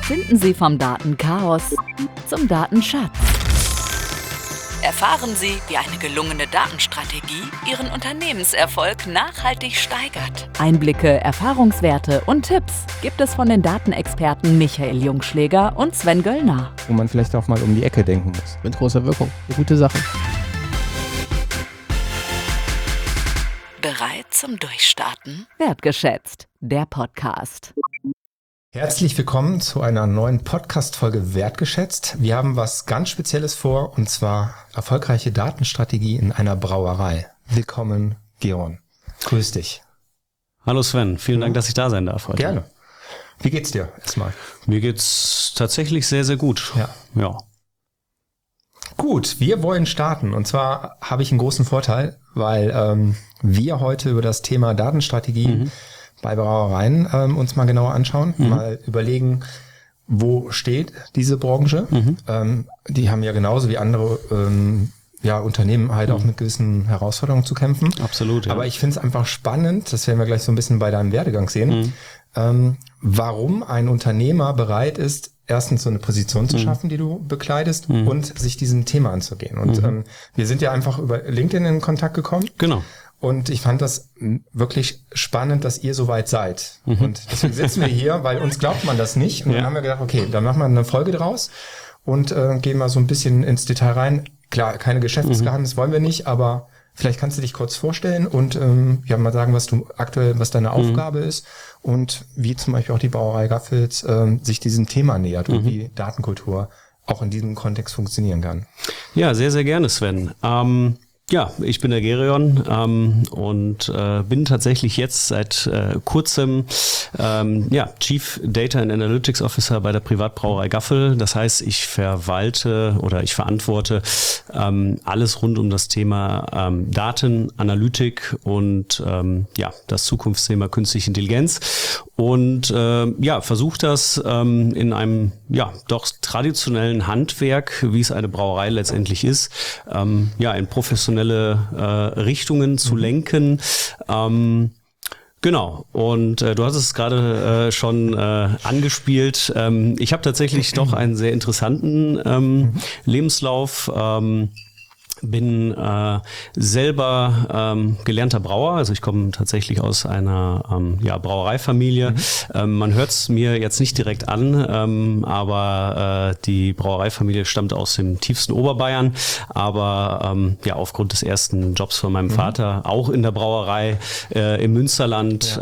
Finden Sie vom Datenchaos zum Datenschatz. Erfahren Sie, wie eine gelungene Datenstrategie Ihren Unternehmenserfolg nachhaltig steigert. Einblicke, Erfahrungswerte und Tipps gibt es von den Datenexperten Michael Jungschläger und Sven Göllner. Wo man vielleicht auch mal um die Ecke denken muss. Mit großer Wirkung. Eine gute Sache. Bereit zum Durchstarten? Wertgeschätzt, der Podcast. Herzlich willkommen zu einer neuen Podcast-Folge Wertgeschätzt. Wir haben was ganz Spezielles vor, und zwar erfolgreiche Datenstrategie in einer Brauerei. Willkommen, Geron. Grüß dich. Hallo Sven, vielen Dank, dass ich da sein darf heute. Gerne. Wie geht's dir erstmal? Mir geht's tatsächlich sehr, sehr gut. Ja. Gut, wir wollen starten. Und zwar habe ich einen großen Vorteil, weil wir heute über das Thema Datenstrategie bei Brauereien uns mal genauer anschauen, mal überlegen, wo steht diese Branche. Die haben ja genauso wie andere Unternehmen halt auch mit gewissen Herausforderungen zu kämpfen. Absolut, ja. Aber ich finde es einfach spannend, das werden wir gleich so ein bisschen bei deinem Werdegang sehen, warum ein Unternehmer bereit ist, erstens so eine Position zu schaffen, die du bekleidest, und sich diesem Thema anzugehen. Und wir sind ja einfach über LinkedIn in Kontakt gekommen. Genau. Und ich fand das wirklich spannend, dass ihr so weit seid. Und deswegen sitzen wir hier, weil uns glaubt man das nicht. Und dann haben wir gedacht, okay, dann machen wir eine Folge draus und gehen mal so ein bisschen ins Detail rein. Klar, keine Geschäftsgeheimnis wollen wir nicht, aber vielleicht kannst du dich kurz vorstellen und mal sagen, was deine Aufgabe ist und wie zum Beispiel auch die Brauerei Gaffels sich diesem Thema nähert und wie Datenkultur auch in diesem Kontext funktionieren kann. Ja, sehr, sehr gerne, Sven. Ich bin der Geron und bin tatsächlich jetzt seit kurzem Chief Data and Analytics Officer bei der Privatbrauerei Gaffel. Das heißt, ich verantworte alles rund um das Thema Daten, Analytik und das Zukunftsthema künstliche Intelligenz und versuche das in einem doch traditionellen Handwerk, wie es eine Brauerei letztendlich ist, in professionelle Richtungen zu lenken. Genau, und du hast es gerade schon angespielt. Ich habe tatsächlich doch einen sehr interessanten Lebenslauf. Bin selber gelernter Brauer, also ich komme tatsächlich aus einer Brauereifamilie. Man hört es mir jetzt nicht direkt an, aber die Brauereifamilie stammt aus dem tiefsten Oberbayern, aber aufgrund des ersten Jobs von meinem Vater auch in der Brauerei im Münsterland.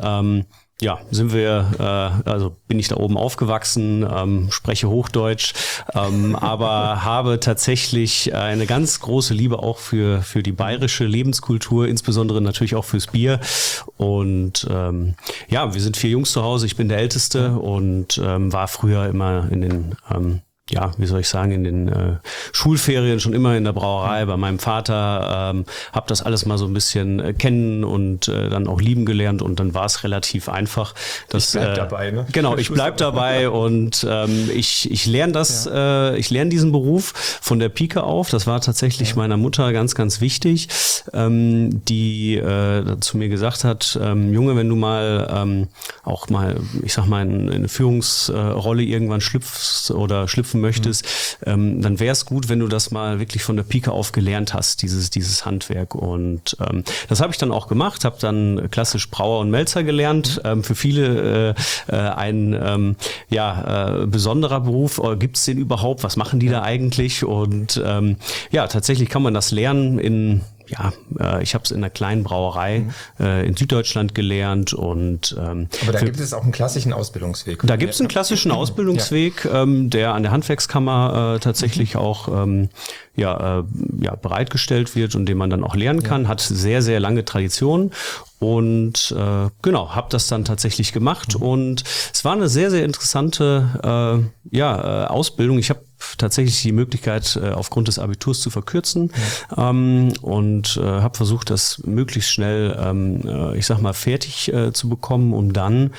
Bin ich da oben aufgewachsen, spreche Hochdeutsch, aber habe tatsächlich eine ganz große Liebe auch für die bayerische Lebenskultur, insbesondere natürlich auch fürs Bier. Und wir sind 4 Jungs zu Hause, ich bin der Älteste und war früher immer in den in den Schulferien schon immer in der Brauerei bei meinem Vater, habe das alles mal so ein bisschen kennen und dann auch lieben gelernt und dann war es relativ einfach. Ich bleib dabei, ne? Genau, ich bleib dabei und ich lerne ich lerne diesen Beruf von der Pike auf. Das war tatsächlich meiner Mutter ganz, ganz wichtig, die zu mir gesagt hat, Junge, wenn du mal in eine Führungsrolle irgendwann schlüpfen möchtest, dann wäre es gut, wenn du das mal wirklich von der Pike auf gelernt hast, dieses Handwerk. Und das habe ich dann auch gemacht, habe dann klassisch Brauer und Melzer gelernt. Für viele ein besonderer Beruf. Gibt es den überhaupt? Was machen die da eigentlich? Und tatsächlich kann man das lernen ich habe es in einer kleinen Brauerei in Süddeutschland gelernt und aber da gibt es auch einen klassischen Ausbildungsweg. Da gibt es einen klassischen Ausbildungsweg, der an der Handwerkskammer tatsächlich auch bereitgestellt wird und den man dann auch lernen kann, hat sehr, sehr lange Tradition. Und habe das dann tatsächlich gemacht und es war eine sehr, sehr interessante Ausbildung. Ich habe tatsächlich die Möglichkeit, aufgrund des Abiturs zu verkürzen und habe versucht, das möglichst schnell, fertig zu bekommen, um dann,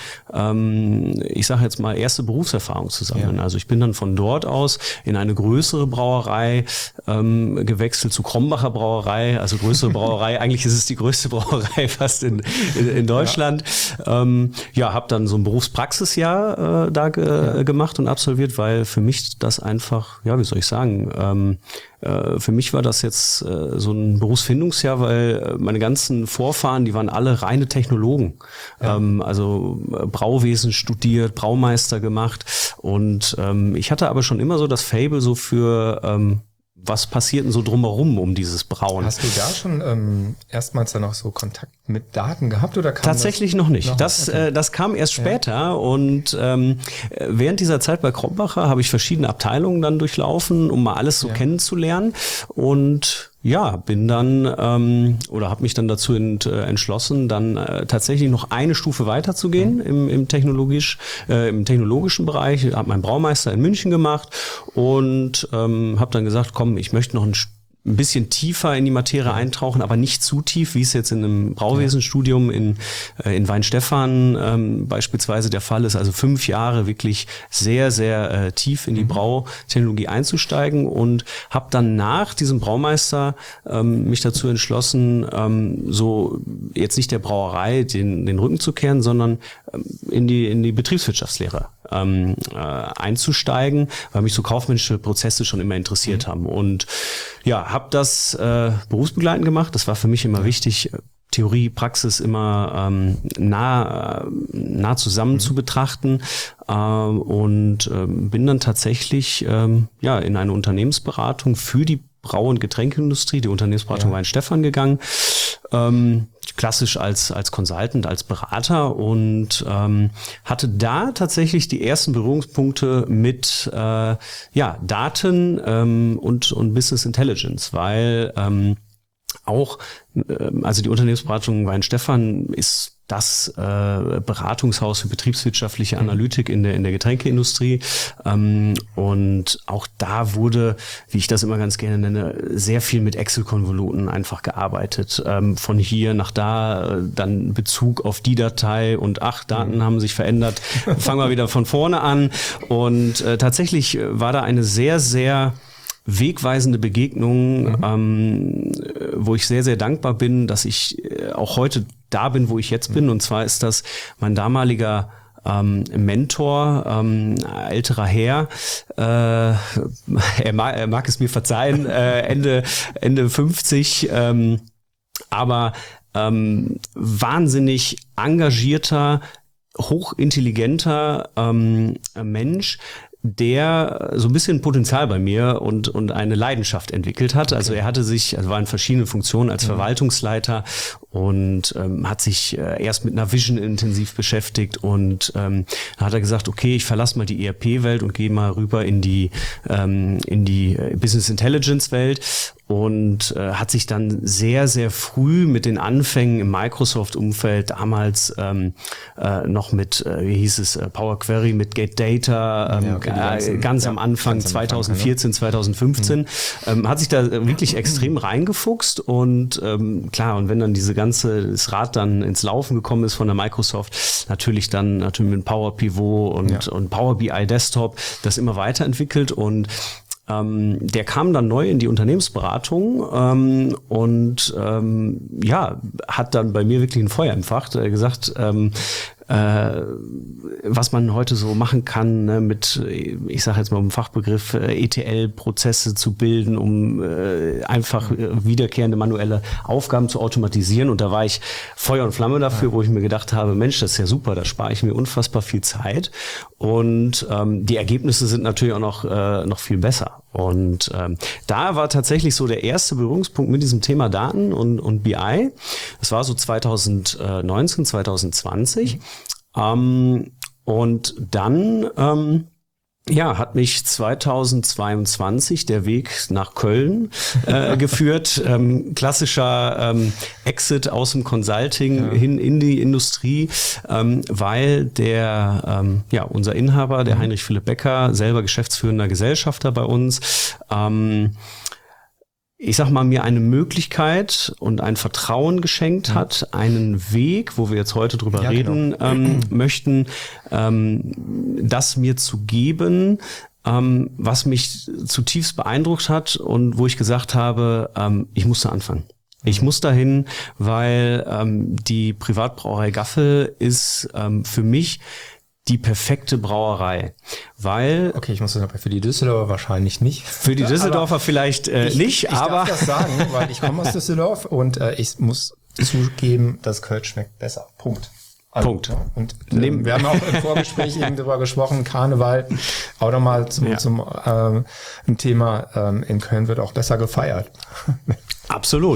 erste Berufserfahrung zu sammeln. Also ich bin dann von dort aus in eine größere Brauerei gewechselt zu Krombacher Brauerei, also größere Brauerei. Eigentlich ist es die größte Brauerei fast in Deutschland. Habe dann so ein Berufspraxisjahr gemacht und absolviert, weil für mich das einfach, wie soll ich sagen, für mich war das jetzt so ein Berufsfindungsjahr, weil meine ganzen Vorfahren, die waren alle reine Technologen. Ja. Also Brauwesen studiert, Braumeister gemacht und ich hatte aber schon immer so das Faible so für was passiert denn so drumherum um dieses Brauen? Hast du da schon erstmals dann noch so Kontakt mit Daten gehabt oder kam tatsächlich noch nicht? Das kam erst später und während dieser Zeit bei Krombacher habe ich verschiedene Abteilungen dann durchlaufen, um mal alles so kennenzulernen und bin dann oder habe mich dann dazu entschlossen, dann tatsächlich noch eine Stufe weiterzugehen im technologischen Bereich. Ich habe meinen Braumeister in München gemacht und habe dann gesagt, komm, ich möchte noch ein bisschen tiefer in die Materie eintauchen, aber nicht zu tief, wie es jetzt in einem Brauwesenstudium in Weinstefan beispielsweise der Fall ist. Also 5 Jahre wirklich sehr, sehr tief in die Brautechnologie einzusteigen und habe dann nach diesem Braumeister mich dazu entschlossen, so jetzt nicht der Brauerei den Rücken zu kehren, sondern in die Betriebswirtschaftslehre einzusteigen, weil mich so kaufmännische Prozesse schon immer interessiert haben. Und habe das berufsbegleitend gemacht. Das war für mich immer wichtig, Theorie, Praxis immer nah zusammen zu betrachten und bin dann tatsächlich in eine Unternehmensberatung für die Brau- und Getränkeindustrie, die Unternehmensberatung Weinstefan gegangen, klassisch als Consultant, als Berater und hatte da tatsächlich die ersten Berührungspunkte mit Daten und Business Intelligence, weil also die Unternehmensberatung Weinstefan ist das Beratungshaus für betriebswirtschaftliche Analytik in der Getränkeindustrie. Und auch da wurde, wie ich das immer ganz gerne nenne, sehr viel mit Excel-Konvoluten einfach gearbeitet. Von hier nach da, dann Bezug auf die Datei und Daten haben sich verändert. Fangen wir wieder von vorne an. Und tatsächlich war da eine sehr, sehr wegweisende Begegnung, wo ich sehr, sehr dankbar bin, dass ich auch heute da bin, wo ich jetzt bin. Und zwar ist das mein damaliger Mentor, älterer Herr, er mag es mir verzeihen, Ende 50, aber wahnsinnig engagierter, hochintelligenter Mensch, der so ein bisschen Potenzial bei mir und eine Leidenschaft entwickelt hat. Okay. Also er war in verschiedenen Funktionen als Verwaltungsleiter und hat sich erst mit einer Vision intensiv beschäftigt und dann hat er gesagt, okay, ich verlasse mal die ERP-Welt und gehe mal rüber in die Business Intelligence-Welt und hat sich dann sehr, sehr früh mit den Anfängen im Microsoft-Umfeld damals noch mit, Power Query, mit Get Data, ganz am Anfang, 2014, 2015, hat sich da wirklich extrem reingefuchst und klar, und wenn dann das Rad dann ins Laufen gekommen ist von der Microsoft, natürlich mit Power Pivot und Power BI Desktop, das immer weiterentwickelt und der kam dann neu in die Unternehmensberatung und hat dann bei mir wirklich ein Feuer entfacht. Er hat gesagt, was man heute so machen kann, ne, mit, ich sage jetzt mal im Fachbegriff, ETL-Prozesse zu bilden, um einfach wiederkehrende manuelle Aufgaben zu automatisieren. Und da war ich Feuer und Flamme dafür, wo ich mir gedacht habe, Mensch, das ist ja super, da spare ich mir unfassbar viel Zeit. Und die Ergebnisse sind natürlich auch noch viel besser. Und da war tatsächlich so der erste Berührungspunkt mit diesem Thema Daten und BI. Das war so 2019, 2020. Und dann hat mich 2022 der Weg nach Köln geführt. Klassischer Exit aus dem Consulting hin in die Industrie, weil unser Inhaber, der Heinrich Philipp Becker, selber geschäftsführender Gesellschafter bei uns, ich sag mal, mir eine Möglichkeit und ein Vertrauen geschenkt hat, einen Weg, wo wir jetzt heute drüber reden möchten, das mir zu geben, was mich zutiefst beeindruckt hat und wo ich gesagt habe, ich musste anfangen. Ich muss dahin, weil die Privatbrauerei Gaffel ist für mich die perfekte Brauerei, weil... Okay, ich muss sagen, für die Düsseldorfer wahrscheinlich nicht. Für die Düsseldorfer vielleicht nicht, aber... Ich darf das sagen, weil ich komme aus Düsseldorf und ich muss zugeben, das Kölsch schmeckt besser. Punkt. Also, Punkt. Und wir haben auch im Vorgespräch eben darüber gesprochen, Karneval, auch nochmal zum ein Thema, in Köln wird auch besser gefeiert. Absolut.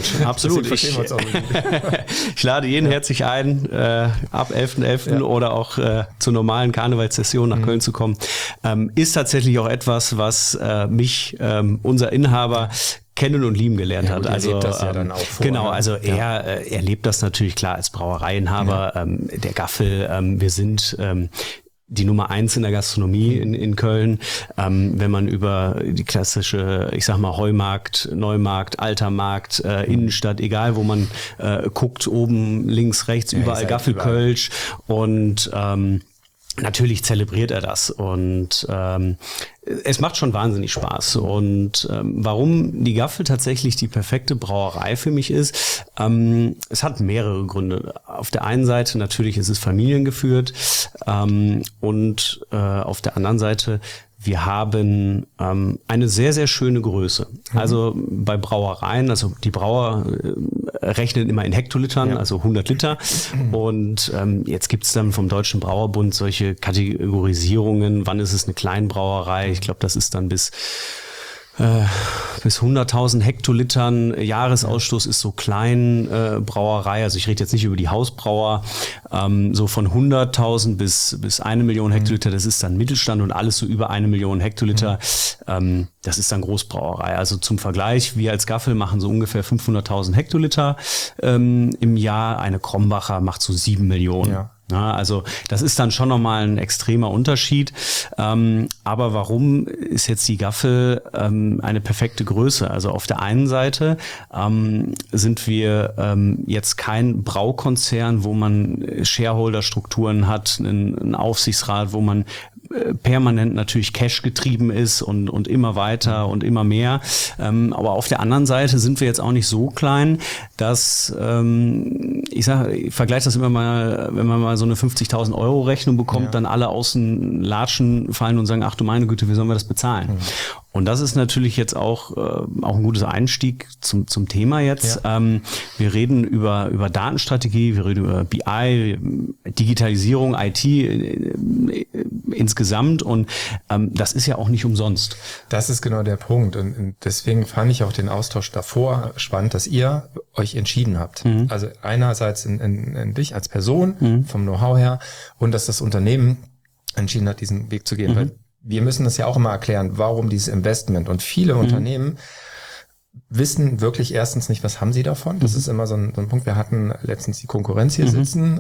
Ich lade jeden herzlich ein, ab 11.11. oder auch zur normalen Karnevalssession nach Köln zu kommen. Ist tatsächlich auch etwas, was mich, unser Inhaber, kennen und lieben gelernt hat. Also lebt das ja dann auch vor. Genau, also er lebt das natürlich klar als Brauereiinhaber, der Gaffel. Wir sind die Nummer 1 in der Gastronomie in Köln. Wenn man über die klassische, ich sag mal, Heumarkt, Neumarkt, Alter Markt, Innenstadt, egal wo man guckt, oben, links, rechts, überall Gaffel, Kölsch und natürlich zelebriert er das und es macht schon wahnsinnig Spaß. Und warum die Gaffel tatsächlich die perfekte Brauerei für mich ist, es hat mehrere Gründe. Auf der einen Seite natürlich ist es familiengeführt und auf der anderen Seite wir haben eine sehr, sehr schöne Größe. Also bei Brauereien, also die Brauer rechnen immer in Hektolitern, also 100 Liter. Und jetzt gibt es dann vom Deutschen Brauerbund solche Kategorisierungen. Wann ist es eine Kleinbrauerei? Ich glaube, das ist dann bis 100.000 Hektolitern Jahresausstoß ist so klein Brauerei, also ich rede jetzt nicht über die Hausbrauer, so von 100.000 bis 1 Million Hektoliter, das ist dann Mittelstand und alles so über 1 Million Hektoliter, das ist dann Großbrauerei. Also zum Vergleich, wir als Gaffel machen so ungefähr 500.000 Hektoliter im Jahr, eine Krombacher macht so 7 Millionen. Ja. Ja, also das ist dann schon nochmal ein extremer Unterschied. Aber warum ist jetzt die Gaffel eine perfekte Größe? Also auf der einen Seite sind wir jetzt kein Braukonzern, wo man Shareholder-Strukturen hat, einen Aufsichtsrat, wo man permanent natürlich Cash getrieben ist und immer weiter und immer mehr. Aber auf der anderen Seite sind wir jetzt auch nicht so klein, dass ich vergleiche das immer mal, wenn man mal so eine 50.000 € Rechnung bekommt, dann alle außen latschen, fallen und sagen, ach du meine Güte, wie sollen wir das bezahlen? Und das ist natürlich jetzt auch ein gutes Einstieg zum Thema jetzt. Ja. Wir reden über Datenstrategie, wir reden über BI, Digitalisierung, IT insgesamt und das ist ja auch nicht umsonst. Das ist genau der Punkt und deswegen fand ich auch den Austausch davor spannend, dass ihr euch entschieden habt. Also einerseits in dich als Person, vom Know-how her und dass das Unternehmen entschieden hat, diesen Weg zu gehen, weil wir müssen das ja auch immer erklären, warum dieses Investment. Und viele Unternehmen wissen wirklich erstens nicht, was haben sie davon. Das ist immer so ein Punkt. Wir hatten letztens die Konkurrenz hier sitzen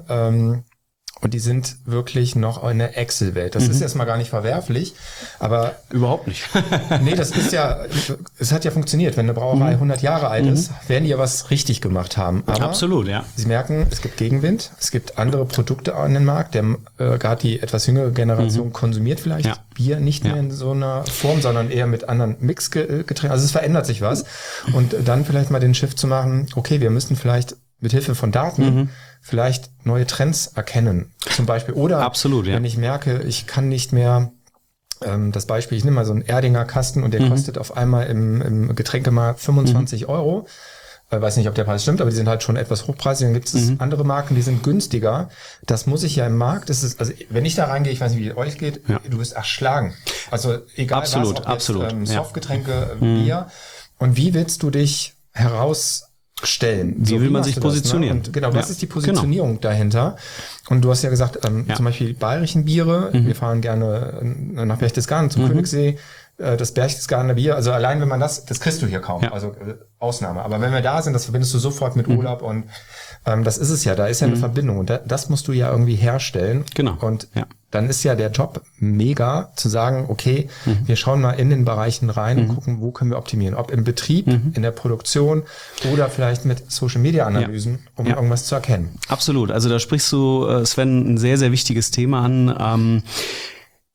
und die sind wirklich noch in der Excel-Welt. Das ist erstmal gar nicht verwerflich, aber... Überhaupt nicht. Nee, das ist ja, es hat ja funktioniert. Wenn eine Brauerei 100 Jahre alt ist, werden die ja was richtig gemacht haben. Aber absolut, ja. Sie merken, es gibt Gegenwind, es gibt andere Produkte an den Markt. Gerade die etwas jüngere Generation konsumiert vielleicht Bier nicht mehr in so einer Form, sondern eher mit anderen Mixgetränken. Also es verändert sich was. Und dann vielleicht mal den Shift zu machen, okay, wir müssen vielleicht mit Hilfe von Daten vielleicht neue Trends erkennen. Zum Beispiel. Oder absolut, wenn ich merke, ich kann nicht mehr das Beispiel, ich nehme mal so einen Erdinger Kasten und der kostet auf einmal im Getränkemarkt 25 €. Weiß nicht, ob der Preis stimmt, aber die sind halt schon etwas hochpreisig. Dann gibt es andere Marken, die sind günstiger. Das muss ich ja im Markt, also wenn ich da reingehe, ich weiß nicht, wie es euch geht, du wirst erschlagen. Also egal absolut, was, absolut. Softgetränke, Bier. Und wie willst du dich herausstellen? Wie will man sich positionieren? Und genau, was ist die Positionierung dahinter? Und du hast ja gesagt, zum Beispiel die bayerischen Biere, wir fahren gerne nach Berchtesgaden zum Königssee, das Berchtesgadener Bier, also allein wenn man das kriegst du hier kaum, also Ausnahme. Aber wenn wir da sind, das verbindest du sofort mit Urlaub und das ist es ja, da ist ja eine Verbindung und das musst du ja irgendwie herstellen. Genau. Und dann ist ja der Job mega zu sagen, okay, wir schauen mal in den Bereichen rein und gucken, wo können wir optimieren. Ob im Betrieb, in der Produktion oder vielleicht mit Social-Media-Analysen, um irgendwas zu erkennen. Absolut. Also da sprichst du, Sven, ein sehr, sehr wichtiges Thema an.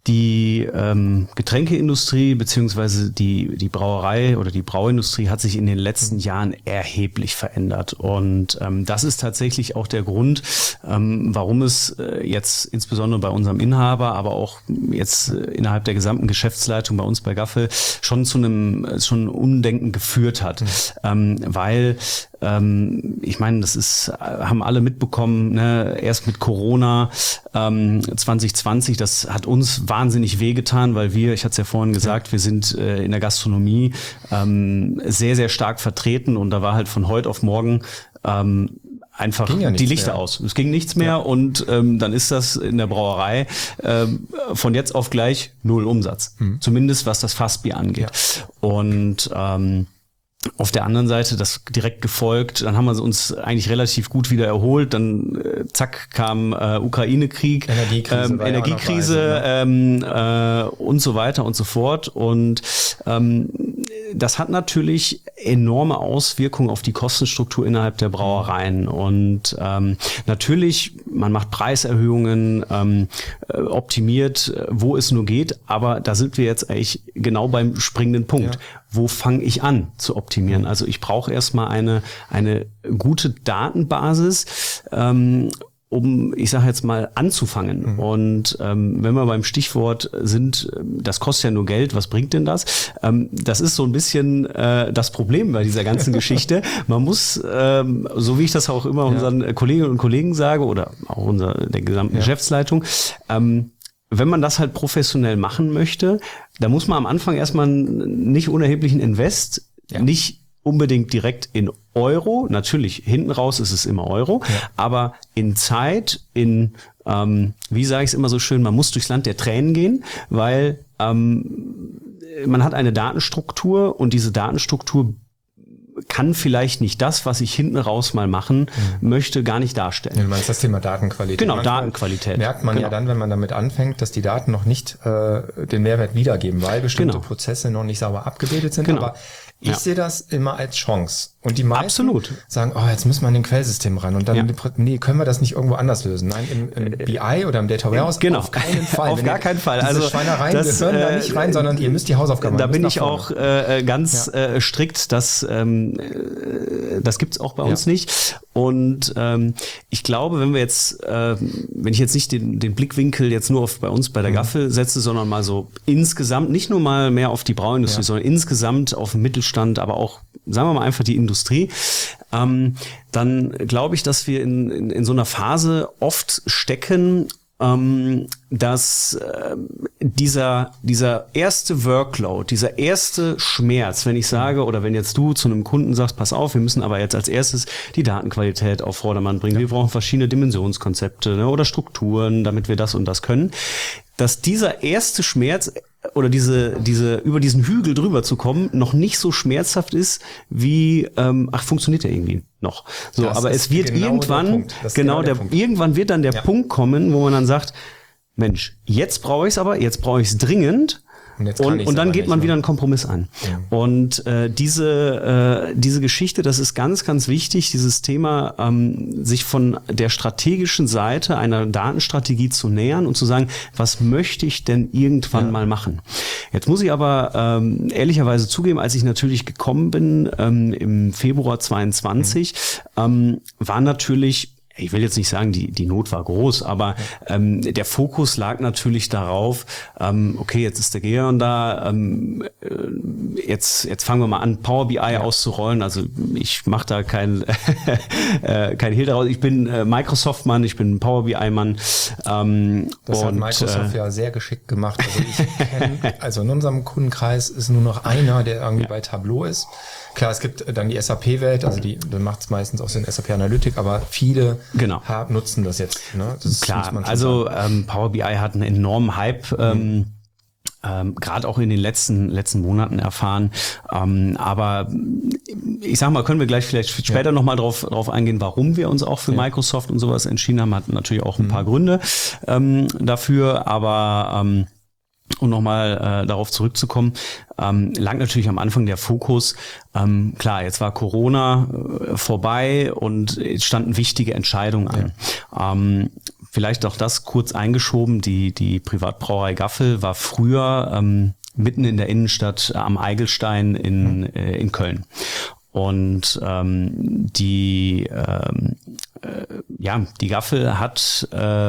Die Getränkeindustrie beziehungsweise die Brauerei oder die Brauindustrie hat sich in den letzten Jahren erheblich verändert. Und das ist tatsächlich auch der Grund, warum es jetzt insbesondere bei unserem Inhaber, aber auch jetzt innerhalb der gesamten Geschäftsleitung bei uns bei Gaffel schon zu einem Umdenken geführt hat. Weil ich meine, haben alle mitbekommen, ne, erst mit Corona 2020, das hat uns wahnsinnig wehgetan, weil ich hatte es ja vorhin gesagt, wir sind in der Gastronomie sehr, sehr stark vertreten und da war halt von heute auf morgen einfach die Lichter aus. Es ging nichts mehr und dann ist das in der Brauerei von jetzt auf gleich 0 Umsatz. Zumindest was das Fassbier angeht. Ja. Und auf der anderen Seite das direkt gefolgt, dann haben wir uns eigentlich relativ gut wieder erholt, dann zack kam Ukraine-Krieg, Energiekrise und so weiter und so fort und das hat natürlich enorme Auswirkungen auf die Kostenstruktur innerhalb der Brauereien und natürlich, man macht Preiserhöhungen, optimiert, wo es nur geht, aber da sind wir jetzt eigentlich genau beim springenden Punkt. Ja. Wo fange ich an zu optimieren? Also ich brauche erstmal eine gute Datenbasis, um, ich sage jetzt mal, anzufangen. Und wenn wir beim Stichwort sind, das kostet ja nur Geld, was bringt denn das? Das ist so ein bisschen das Problem bei dieser ganzen Geschichte. Man muss, so wie ich das auch immer unseren Kolleginnen und Kollegen sage oder auch der gesamten Geschäftsleitung, wenn man das halt professionell machen möchte, da muss man am Anfang erstmal einen nicht unerheblichen Invest, nicht unbedingt direkt in Euro, natürlich hinten raus ist es immer Euro, aber in Zeit, wie sage ich es immer so schön, man muss durchs Land der Tränen gehen, weil man hat eine Datenstruktur und diese Datenstruktur kann vielleicht nicht das, was ich hinten raus mal machen möchte, gar nicht darstellen. Du meinst das Thema Datenqualität. Genau, manchmal Datenqualität. Merkt man ja dann, wenn man damit anfängt, dass die Daten noch nicht den Mehrwert wiedergeben, weil bestimmte Prozesse noch nicht sauber abgebildet sind. Aber ich sehe das immer als Chance. Und die meisten sagen, jetzt müssen wir an den Quellsystem ran. Und dann, nee, können wir das nicht irgendwo anders lösen? Nein, im BI oder im Data Warehouse auf keinen Fall. Auf gar keinen Fall. Diese Schweinereien gehören da nicht rein, sondern ihr müsst die Hausaufgaben machen. Da bin ich auch ganz strikt, das gibt's auch bei uns nicht. Und ich glaube, wenn ich jetzt nicht den Blickwinkel jetzt nur bei uns bei der Gaffel setze, sondern mal so insgesamt, nicht nur mal mehr auf die Brauindustrie, sondern insgesamt auf den Mittelstand, aber auch, sagen wir mal einfach die Industrie, dann glaube ich, dass wir in so einer Phase oft stecken, dass dieser erste Workload, dieser erste Schmerz, wenn ich sage, oder wenn jetzt du zu einem Kunden sagst, pass auf, wir müssen aber jetzt als erstes die Datenqualität auf Vordermann bringen, wir brauchen verschiedene Dimensionskonzepte, ne, oder Strukturen, damit wir das und das können, dass dieser erste Schmerz oder diese über diesen Hügel drüber zu kommen, noch nicht so schmerzhaft ist wie funktioniert der irgendwie noch. So, das aber es wird irgendwann irgendwann wird dann der Punkt kommen, wo man dann sagt, Mensch, jetzt brauche ich es aber, jetzt brauche ich es dringend. Und dann geht man wieder einen Kompromiss an. Ja. Und diese Geschichte, das ist ganz, ganz wichtig, dieses Thema, sich von der strategischen Seite einer Datenstrategie zu nähern und zu sagen, was möchte ich denn irgendwann mal machen? Jetzt muss ich aber ehrlicherweise zugeben, als ich natürlich gekommen bin im Februar 22, war natürlich, ich will jetzt nicht sagen, die Not war groß, aber der Fokus lag natürlich darauf, okay, jetzt ist der Geon da, jetzt fangen wir mal an, Power BI auszurollen. Also ich mache da kein Hehl daraus. Ich bin Microsoft-Mann, ich bin Power BI-Mann. Das hat Microsoft ja sehr geschickt gemacht. Also ich kenne, in unserem Kundenkreis ist nur noch einer, der irgendwie bei Tableau ist. Klar, es gibt dann die SAP-Welt, also dann macht es meistens auch den SAP Analytic, aber viele nutzen das jetzt. Ne? Das klar, also Power BI hat einen enormen Hype, gerade auch in den letzten Monaten erfahren. Aber ich sag mal, können wir gleich vielleicht später nochmal drauf eingehen, warum wir uns auch für Microsoft und sowas entschieden haben. Hat natürlich auch ein paar Gründe dafür, aber um nochmal darauf zurückzukommen, lag natürlich am Anfang der Fokus, klar, jetzt war Corona vorbei und es standen wichtige Entscheidungen an. vielleicht auch das kurz eingeschoben, die Privatbrauerei Gaffel war früher mitten in der Innenstadt am Eigelstein in Köln. Und die Gaffel hat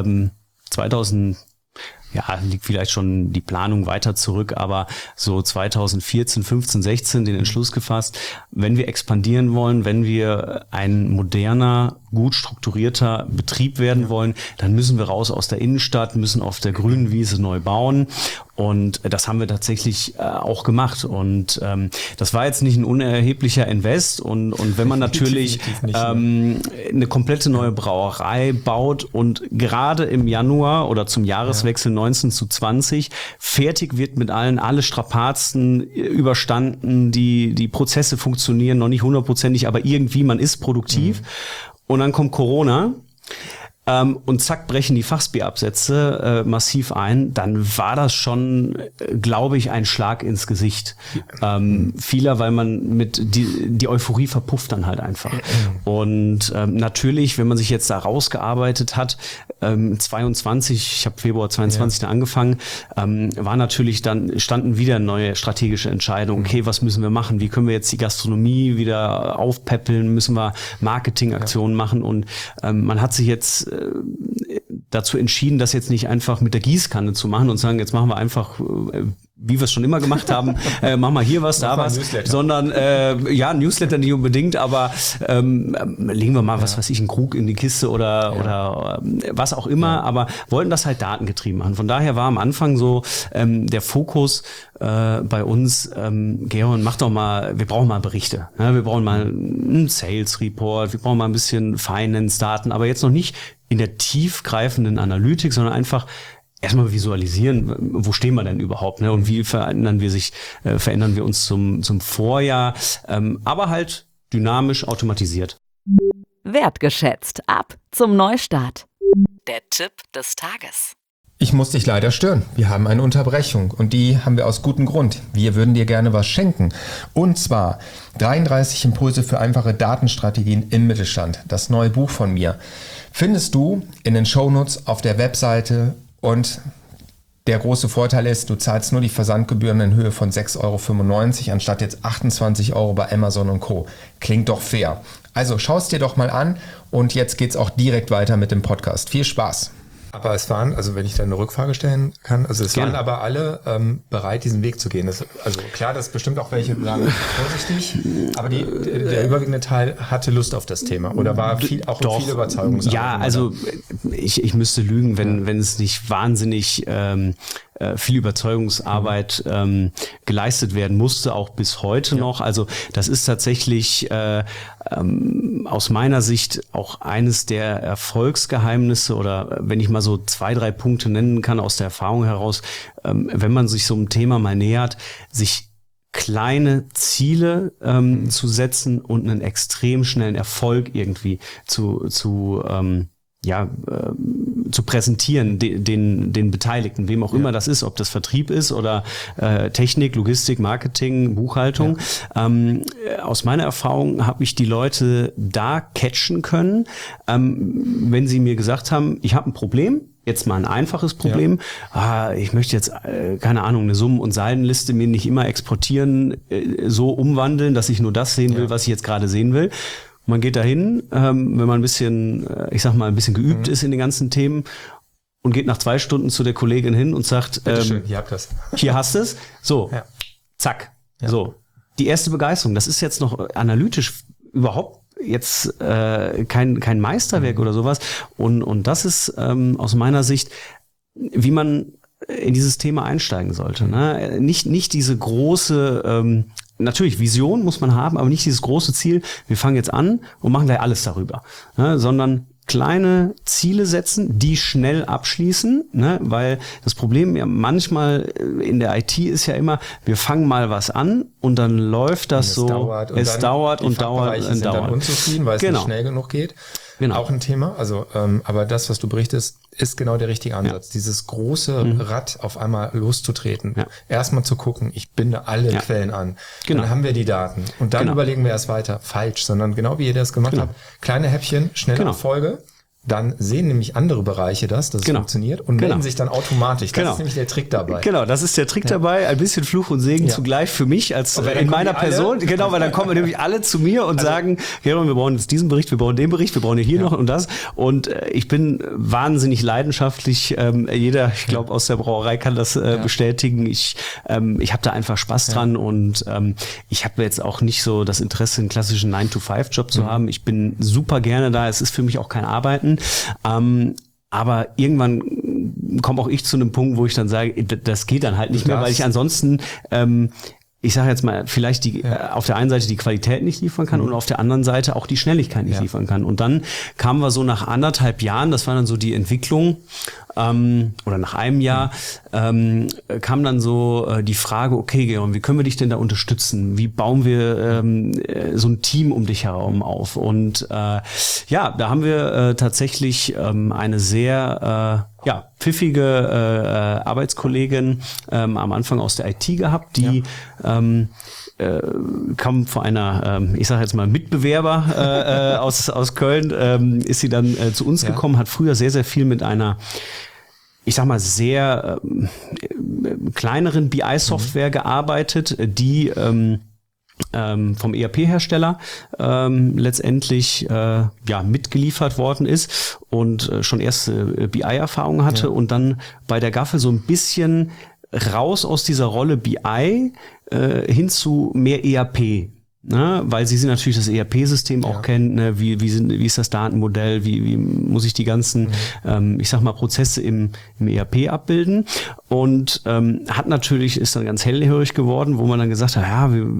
2000, liegt vielleicht schon die Planung weiter zurück, aber so 2014, 15, 16 den Entschluss gefasst, wenn wir expandieren wollen, wenn wir ein moderner, gut strukturierter Betrieb werden wollen, dann müssen wir raus aus der Innenstadt, müssen auf der grünen Wiese neu bauen. Und das haben wir tatsächlich auch gemacht. Und das war jetzt nicht ein unerheblicher Invest. Und wenn man natürlich eine komplette neue Brauerei baut und gerade im Januar oder zum Jahreswechsel 19 zu 20 fertig wird mit alle Strapazen überstanden, die Prozesse funktionieren, noch nicht 100%, aber irgendwie, man ist produktiv. Und dann kommt Corona. Und zack, brechen die Fassbierabsätze massiv ein, dann war das schon, glaube ich, ein Schlag ins Gesicht vieler, weil man die Euphorie verpufft dann halt einfach. Und natürlich, wenn man sich jetzt da rausgearbeitet hat, 22, ich habe Februar 22 da angefangen, war natürlich dann, standen wieder neue strategische Entscheidungen. Okay, was müssen wir machen? Wie können wir jetzt die Gastronomie wieder aufpäppeln? Müssen wir Marketingaktionen machen? Und man hat sich jetzt dazu entschieden, das jetzt nicht einfach mit der Gießkanne zu machen und sagen, jetzt machen wir einfach, wie wir es schon immer gemacht haben, machen wir hier was, da was, sondern Newsletter nicht unbedingt, aber legen wir mal, was weiß ich, einen Krug in die Kiste oder was auch immer, aber wollten das halt datengetrieben machen. Von daher war am Anfang so der Fokus bei uns, Georg, wir brauchen mal Berichte. Ja, wir brauchen mal einen Sales Report, wir brauchen mal ein bisschen Finance-Daten, aber jetzt noch nicht in der tiefgreifenden Analytik, sondern einfach erstmal visualisieren, wo stehen wir denn überhaupt, ne? Und wie verändern wir uns zum Vorjahr, aber halt dynamisch automatisiert. Wertgeschätzt. Ab zum Neustart. Der Tipp des Tages. Ich muss dich leider stören. Wir haben eine Unterbrechung und die haben wir aus gutem Grund. Wir würden dir gerne was schenken. Und zwar 33 Impulse für einfache Datenstrategien im Mittelstand. Das neue Buch von mir findest du in den Shownotes auf der Webseite. Und der große Vorteil ist, du zahlst nur die Versandgebühren in Höhe von 6,95 € anstatt jetzt 28 € bei Amazon und Co. Klingt doch fair. Also schau es dir doch mal an und jetzt geht's auch direkt weiter mit dem Podcast. Viel Spaß! Aber es waren, also wenn ich da eine Rückfrage stellen kann, also es waren aber alle bereit, diesen Weg zu gehen. Das ist bestimmt auch welche sagen, vorsichtig, aber der überwiegende Teil hatte Lust auf das Thema oder war viel Überzeugungsarbeit. Ja, also ich müsste lügen, wenn es nicht wahnsinnig viel Überzeugungsarbeit geleistet werden musste, auch bis heute noch. Also das ist tatsächlich aus meiner Sicht auch eines der Erfolgsgeheimnisse oder wenn ich mal so 2, 3 Punkte nennen kann aus der Erfahrung heraus, wenn man sich so einem Thema mal nähert, sich kleine Ziele zu setzen und einen extrem schnellen Erfolg irgendwie zu präsentieren, den Beteiligten, wem auch immer das ist, ob das Vertrieb ist oder Technik, Logistik, Marketing, Buchhaltung. Ja. Aus meiner Erfahrung habe ich die Leute da catchen können, wenn sie mir gesagt haben, ich habe ein Problem, jetzt mal ein einfaches Problem. Ja. Ich möchte jetzt, keine Ahnung, eine Summen- und Saldenliste mir nicht immer exportieren, so umwandeln, dass ich nur das sehen will, was ich jetzt gerade sehen will. Man geht dahin, wenn man ein bisschen geübt ist in den ganzen Themen und geht nach 2 Stunden zu der Kollegin hin und sagt, schön, hier habt ihr es. Hier hast du es. So, zack. Ja. So, die erste Begeisterung, das ist jetzt noch analytisch überhaupt jetzt kein Meisterwerk oder sowas. Und das ist aus meiner Sicht, wie man in dieses Thema einsteigen sollte. Ne? Nicht diese große natürlich, Vision muss man haben, aber nicht dieses große Ziel, wir fangen jetzt an und machen gleich alles darüber, ne, sondern kleine Ziele setzen, die schnell abschließen, ne, weil das Problem ja manchmal in der IT ist ja immer, wir fangen mal was an und dann läuft das so, es dauert und dauert. Sind dann unzufrieden, weil es nicht schnell genug geht. Genau. Auch ein Thema, also aber das, was du berichtest, ist genau der richtige Ansatz. Ja. Dieses große Rad auf einmal loszutreten. Ja. Erstmal zu gucken, ich binde alle Quellen an. Genau. Dann haben wir die Daten. Und dann überlegen wir erst weiter. Falsch, sondern genau wie ihr das gemacht habt. Kleine Häppchen, schnelle Erfolge. dann sehen nämlich andere Bereiche dass es funktioniert und melden sich dann automatisch. Das ist nämlich der Trick dabei. Genau, das ist der Trick dabei. Ein bisschen Fluch und Segen zugleich für mich als in meiner Person. Genau, weil dann kommen nämlich alle zu mir und sagen, Gero, wir brauchen jetzt diesen Bericht, wir brauchen den Bericht, wir brauchen hier noch und das. Und ich bin wahnsinnig leidenschaftlich. Jeder, ich glaube, aus der Brauerei kann das bestätigen. Ich habe da einfach Spaß dran und ich habe jetzt auch nicht so das Interesse, einen klassischen 9-to-5-Job zu haben. Ich bin super gerne da. Es ist für mich auch kein Arbeiten. Aber irgendwann komme auch ich zu einem Punkt, wo ich dann sage, das geht dann halt nicht mehr, weil ich ansonsten, ich sage jetzt mal, vielleicht auf der einen Seite die Qualität nicht liefern kann und auf der anderen Seite auch die Schnelligkeit nicht liefern kann. Und dann kamen wir so nach 1,5 Jahren, das war dann so die Entwicklung, oder nach einem Jahr kam dann so die Frage, okay, Georg, wie können wir dich denn da unterstützen? Wie bauen wir so ein Team um dich herum auf? Und da haben wir tatsächlich eine sehr pfiffige Arbeitskollegin am Anfang aus der IT gehabt, die kam von einer, ich sage jetzt mal Mitbewerber aus Köln, ist sie dann zu uns gekommen, hat früher sehr, sehr viel mit einer, ich sag mal, sehr kleineren BI-Software gearbeitet, die vom ERP-Hersteller letztendlich mitgeliefert worden ist und schon erste BI-Erfahrungen hatte und dann bei der Gaffel so ein bisschen raus aus dieser Rolle BI hin zu mehr ERP. Ne, weil sie natürlich das ERP-System auch kennen, ne, wie ist das Datenmodell, wie muss ich die ganzen, ich sag mal, Prozesse im ERP abbilden und ist dann ganz hellhörig geworden, wo man dann gesagt hat,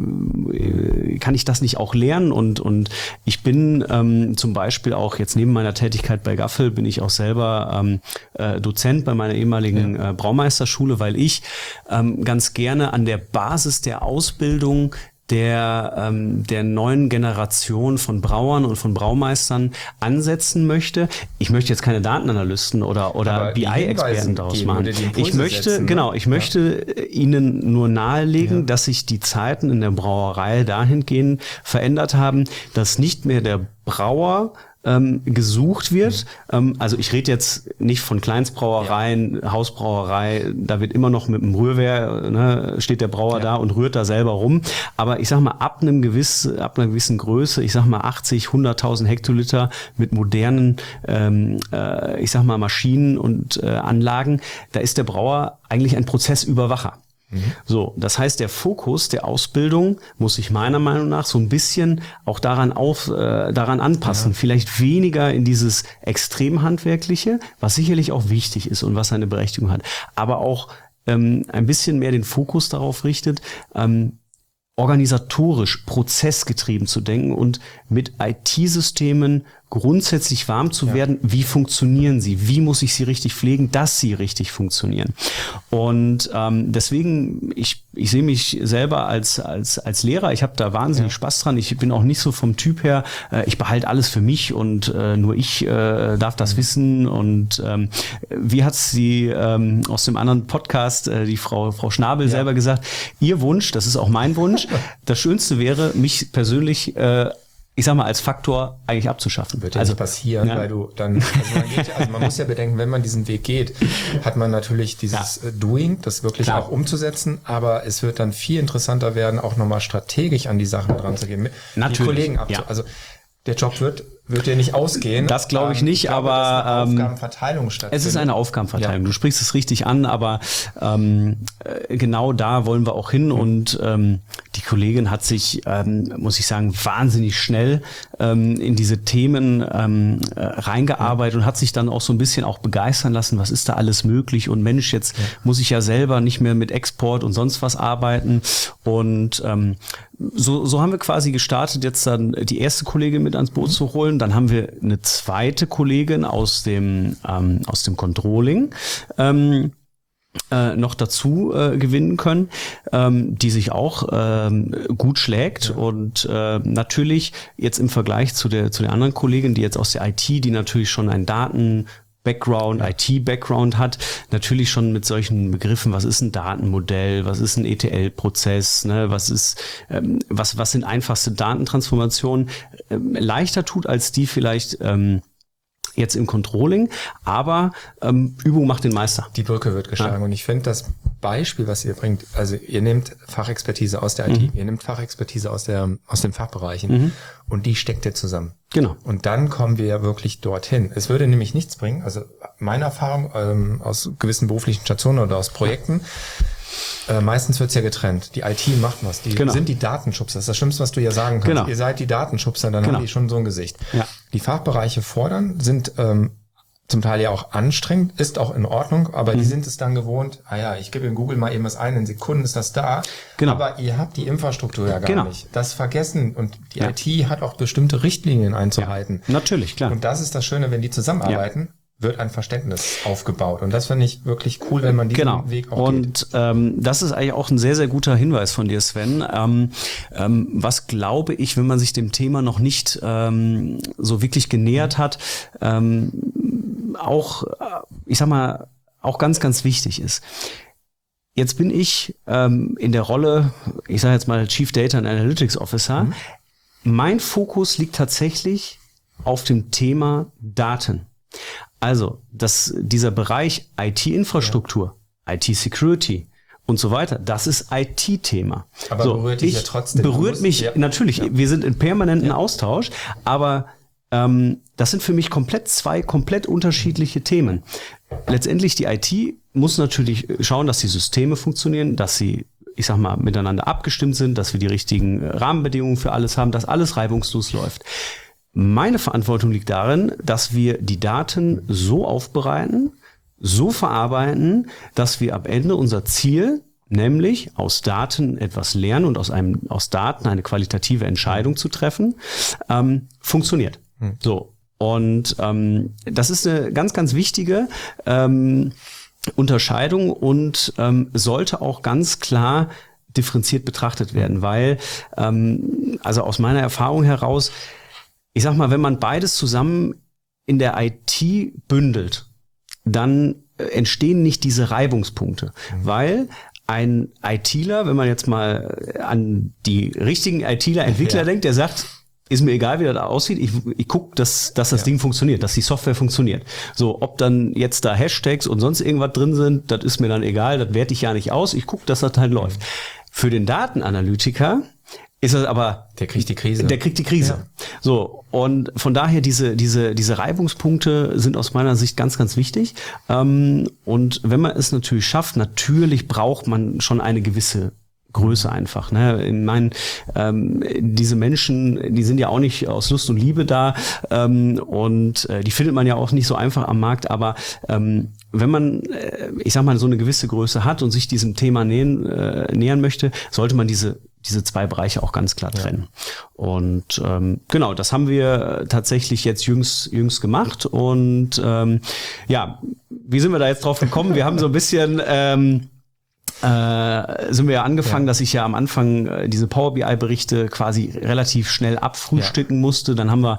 kann ich das nicht auch lernen und ich bin zum Beispiel auch jetzt neben meiner Tätigkeit bei Gaffel bin ich auch selber Dozent bei meiner ehemaligen Braumeisterschule, weil ich ganz gerne an der Basis der Ausbildung der neuen Generation von Brauern und von Braumeistern ansetzen möchte. Ich möchte jetzt keine Datenanalysten oder BI-Experten daraus machen. Ich möchte Ihnen nur nahelegen, dass sich die Zeiten in der Brauerei dahingehend verändert haben, dass nicht mehr der Brauer gesucht wird. Also ich rede jetzt nicht von Kleinstbrauereien, Hausbrauerei, da wird immer noch mit dem Rührwehr, steht der Brauer da und rührt da selber rum. Aber ich sag mal, ab einer gewissen Größe, ich sag mal 80, 100.000 Hektoliter mit modernen, ich sag mal Maschinen und Anlagen, da ist der Brauer eigentlich ein Prozessüberwacher. So, das heißt, der Fokus der Ausbildung muss sich meiner Meinung nach so ein bisschen auch daran anpassen. Vielleicht weniger in dieses Extremhandwerkliche, was sicherlich auch wichtig ist und was seine Berechtigung hat, aber auch ein bisschen mehr den Fokus darauf richtet, organisatorisch, prozessgetrieben zu denken und mit IT-Systemen grundsätzlich warm zu werden. Wie funktionieren sie? Wie muss ich sie richtig pflegen, dass sie richtig funktionieren? Und deswegen, ich sehe mich selber als Lehrer. Ich habe da wahnsinnig Spaß dran. Ich bin auch nicht so vom Typ her, ich behalte alles für mich und nur ich darf das wissen. Und wie hat sie aus dem anderen Podcast, die Frau Schnabel selber gesagt, ihr Wunsch, das ist auch mein Wunsch, das Schönste wäre, mich persönlich ich sag mal, als Faktor eigentlich abzuschaffen. Wird ja nicht passieren, weil du dann, man muss ja bedenken, wenn man diesen Weg geht, hat man natürlich dieses Doing, das wirklich auch umzusetzen, aber es wird dann viel interessanter werden, auch nochmal strategisch an die Sachen dran zu gehen. Natürlich. Die Kollegen also der Job wird dir nicht ausgehen. Das glaube ich nicht, aber eine Aufgabenverteilung stattfindet. Es ist eine Aufgabenverteilung. Du sprichst es richtig an, aber genau da wollen wir auch hin und die Kollegin hat sich, muss ich sagen, wahnsinnig schnell in diese Themen reingearbeitet und hat sich dann auch so ein bisschen auch begeistern lassen, was ist da alles möglich und Mensch, jetzt muss ich ja selber nicht mehr mit Export und sonst was arbeiten und so haben wir quasi gestartet, jetzt dann die erste Kollegin mit ans Boot zu holen. Dann haben wir eine zweite Kollegin aus dem Controlling noch dazu gewinnen können, die sich auch gut schlägt und natürlich jetzt im Vergleich zu der anderen Kollegin, die jetzt aus der IT, die natürlich schon einen Daten-Background, IT-Background hat, natürlich schon mit solchen Begriffen, was ist ein Datenmodell, was ist ein ETL-Prozess, ne, was sind einfachste Datentransformationen, leichter tut als die vielleicht jetzt im Controlling, aber Übung macht den Meister. Die Brücke wird geschlagen. Und ich finde das Beispiel, was ihr bringt, also ihr nehmt Fachexpertise aus der IT, ihr nehmt Fachexpertise aus den Fachbereichen und die steckt ihr zusammen. Genau. Und dann kommen wir ja wirklich dorthin. Es würde nämlich nichts bringen, also meine Erfahrung aus gewissen beruflichen Stationen oder aus Projekten, meistens wird's ja getrennt. Die IT macht was. Die sind die Datenschubser. Das ist das Schlimmste, was du ja sagen kannst. Genau. Ihr seid die Datenschubser, dann haben die schon so ein Gesicht. Ja. Die Fachbereiche fordern, sind zum Teil ja auch anstrengend, ist auch in Ordnung, aber die sind es dann gewohnt, ich gebe in Google mal eben was ein, in Sekunden ist das da. Genau. Aber ihr habt die Infrastruktur ja gar nicht. Das vergessen und die IT hat auch bestimmte Richtlinien einzuhalten. Ja, natürlich, klar. Und das ist das Schöne, wenn die zusammenarbeiten, wird ein Verständnis aufgebaut. Und das finde ich wirklich cool, wenn man diesen Weg auch geht. Und das ist eigentlich auch ein sehr, sehr guter Hinweis von dir, Sven. Was glaube ich, wenn man sich dem Thema noch nicht so wirklich genähert hat, auch, ich sag mal, auch ganz, ganz wichtig ist. Jetzt bin ich in der Rolle, ich sage jetzt mal Chief Data and Analytics Officer. Mein Fokus liegt tatsächlich auf dem Thema Daten. Also, dieser Bereich IT-Infrastruktur, IT-Security und so weiter, das ist IT-Thema. Aber berührt dich ja trotzdem. Berührt mich natürlich. Ja. Wir sind in permanentem Austausch, aber das sind für mich zwei komplett unterschiedliche Themen. Letztendlich die IT muss natürlich schauen, dass die Systeme funktionieren, dass sie, ich sag mal, miteinander abgestimmt sind, dass wir die richtigen Rahmenbedingungen für alles haben, dass alles reibungslos läuft. Meine Verantwortung liegt darin, dass wir die Daten so aufbereiten, so verarbeiten, dass wir am Ende unser Ziel, nämlich aus Daten etwas lernen und aus Daten eine qualitative Entscheidung zu treffen, funktioniert. So. Und das ist eine ganz, ganz wichtige Unterscheidung und sollte auch ganz klar differenziert betrachtet werden, weil also aus meiner Erfahrung heraus, ich sag mal, wenn man beides zusammen in der IT bündelt, dann entstehen nicht diese Reibungspunkte, weil ein ITler, wenn man jetzt mal an die richtigen ITler-Entwickler denkt, der sagt, ist mir egal, wie das aussieht, ich gucke, dass das Ding funktioniert, dass die Software funktioniert. So, ob dann jetzt da Hashtags und sonst irgendwas drin sind, das ist mir dann egal, das werte ich ja nicht aus, ich gucke, dass das halt läuft. Für den Datenanalytiker ist das aber... Der kriegt die Krise. Ja. So, und von daher diese Reibungspunkte sind aus meiner Sicht ganz, ganz wichtig. Und wenn man es natürlich schafft, natürlich braucht man schon eine gewisse Größe einfach. Ne? Ich meine, diese Menschen, die sind ja auch nicht aus Lust und Liebe da und die findet man ja auch nicht so einfach am Markt, aber wenn man, ich sag mal, so eine gewisse Größe hat und sich diesem Thema nähern möchte, sollte man diese zwei Bereiche auch ganz klar trennen. Und genau, das haben wir tatsächlich jetzt jüngst gemacht. Und wie sind wir da jetzt drauf gekommen? Wir haben so ein bisschen sind wir ja angefangen, dass ich ja am Anfang diese Power BI-Berichte quasi relativ schnell abfrühstücken musste. Dann haben wir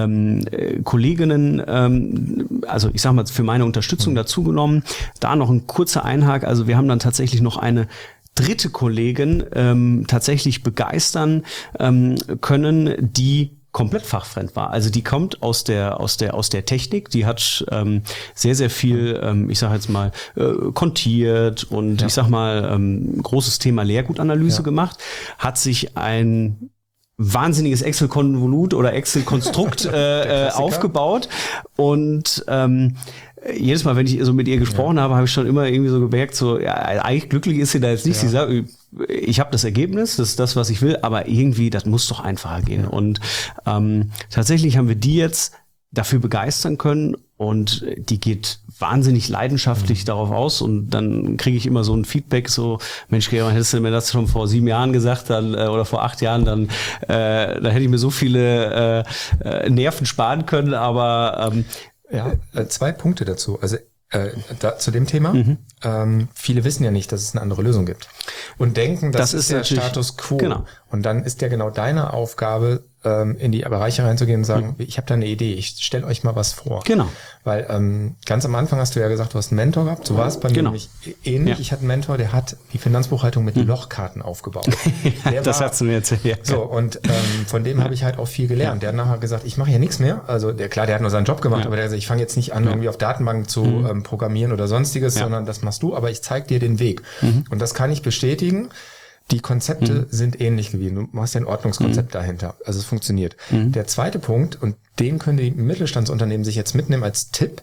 Kolleginnen, also ich sag mal, für meine Unterstützung dazu genommen. Da noch ein kurzer Einhak. Also wir haben dann tatsächlich noch eine dritte Kollegin tatsächlich begeistern können, die komplett fachfremd war. Also die kommt aus der Technik, die hat sehr, sehr viel, ich sage jetzt mal, kontiert und ich sag mal, großes Thema Lehrgutanalyse gemacht, hat sich ein wahnsinniges Excel-Konvolut oder Excel-Konstrukt aufgebaut und jedes Mal, wenn ich so mit ihr gesprochen habe, habe ich schon immer irgendwie so gemerkt, so eigentlich glücklich ist sie da jetzt nicht. Sie sagt, ich habe das Ergebnis, das ist das, was ich will, aber irgendwie, das muss doch einfacher gehen. Und tatsächlich haben wir die jetzt dafür begeistern können und die geht wahnsinnig leidenschaftlich darauf aus und dann kriege ich immer so ein Feedback, so, Mensch, Georg, hättest du mir das schon vor 7 Jahren gesagt, dann oder vor 8 Jahren, dann hätte ich mir so viele Nerven sparen können, aber 2 Punkte dazu. Also zu dem Thema. Viele wissen ja nicht, dass es eine andere Lösung gibt und denken, das ist der Status quo. Genau. Und dann ist ja genau deine Aufgabe, in die Bereiche reinzugehen und sagen, ich habe da eine Idee, ich stelle euch mal was vor. Genau. Weil ganz am Anfang hast du ja gesagt, du hast einen Mentor gehabt, so war es bei mir nämlich ähnlich. Ja. Ich hatte einen Mentor, der hat die Finanzbuchhaltung mit Lochkarten aufgebaut. Das hast du mir erzählt. Ja. So, und von dem habe ich halt auch viel gelernt. Der hat nachher gesagt, ich mache hier nichts mehr. Also der hat nur seinen Job gemacht, aber der hat gesagt, ich fange jetzt nicht an, irgendwie auf Datenbanken zu programmieren oder sonstiges, sondern das machst du, aber ich zeige dir den Weg. Und das kann ich bestätigen. Die Konzepte sind ähnlich gewesen. Du machst ja ein Ordnungskonzept dahinter. Also es funktioniert. Der zweite Punkt, und den können die Mittelstandsunternehmen sich jetzt mitnehmen als Tipp.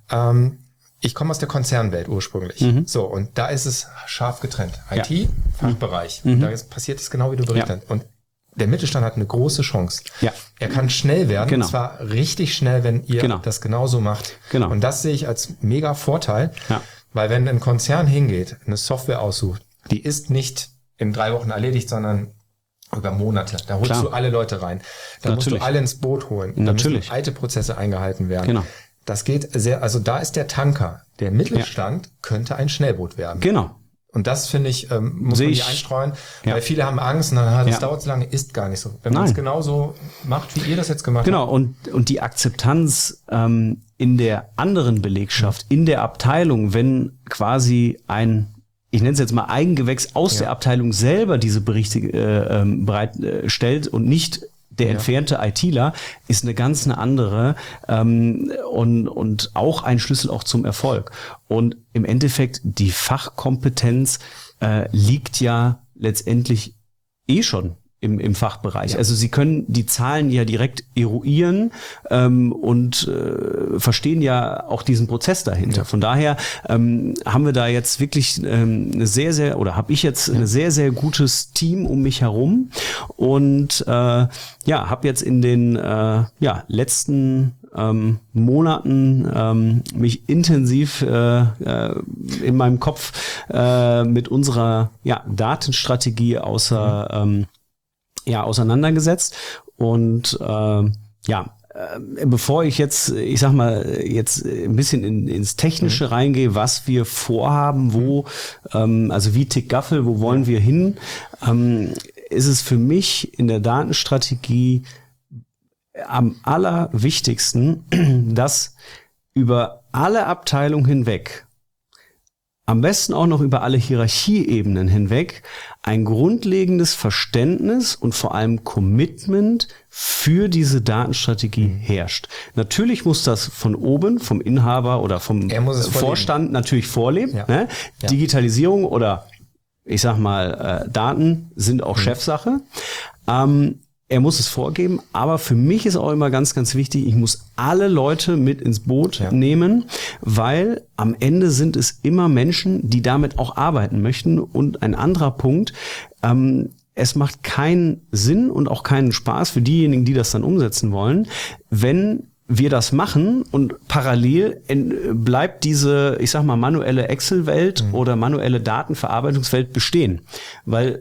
Ich komme aus der Konzernwelt ursprünglich. So, und da ist es scharf getrennt. IT, Fachbereich. Da passiert es genau, wie du berichtet hast. Und der Mittelstand hat eine große Chance. Ja. Er kann schnell werden, und zwar richtig schnell, wenn ihr das genauso macht. Genau. Und das sehe ich als mega Vorteil, weil wenn ein Konzern hingeht, eine Software aussucht, die ist nicht in 3 Wochen erledigt, sondern über Monate. Da holst du alle Leute rein. Da musst du alle ins Boot holen. Da müssen alte Prozesse eingehalten werden. Genau. Das geht sehr, also da ist der Tanker. Der Mittelstand könnte ein Schnellboot werden. Genau. Und das, finde ich, muss man hier einstreuen, weil viele haben Angst und dann, das dauert so lange, ist gar nicht so. Wenn man es genauso macht, wie ihr das jetzt gemacht habt. Genau, und die Akzeptanz in der anderen Belegschaft, in der Abteilung, wenn quasi ich nenne es jetzt mal Eigengewächs aus der Abteilung selber diese Berichte bereitstellt und nicht der entfernte ITler, ist eine andere und auch ein Schlüssel auch zum Erfolg. Und im Endeffekt die Fachkompetenz liegt ja letztendlich schon im Fachbereich. Also Sie können die Zahlen ja direkt eruieren und verstehen ja auch diesen Prozess dahinter. Von daher haben wir da jetzt wirklich habe ich jetzt ein sehr, sehr gutes Team um mich herum und habe jetzt in den letzten Monaten mich intensiv in meinem Kopf mit unserer Datenstrategie auseinandergesetzt und bevor ich jetzt, ich sag mal, jetzt ein bisschen ins Technische reingehe, was wir vorhaben, also wie tickt Gaffel, wo wollen wir hin, ist es für mich in der Datenstrategie am allerwichtigsten, dass über alle Abteilungen hinweg, am besten auch noch über alle Hierarchieebenen hinweg, ein grundlegendes Verständnis und vor allem Commitment für diese Datenstrategie herrscht. Natürlich muss das von oben, vom Inhaber oder vom Vorstand natürlich vorleben. Ja. Ne? Ja. Digitalisierung oder ich sag mal Daten sind auch Chefsache. Er muss es vorgeben, aber für mich ist auch immer ganz, ganz wichtig, ich muss alle Leute mit ins Boot nehmen, weil am Ende sind es immer Menschen, die damit auch arbeiten möchten. Und ein anderer Punkt, es macht keinen Sinn und auch keinen Spaß für diejenigen, die das dann umsetzen wollen, wenn wir das machen und parallel bleibt diese, ich sag mal, manuelle Excel-Welt oder manuelle Datenverarbeitungswelt bestehen. Weil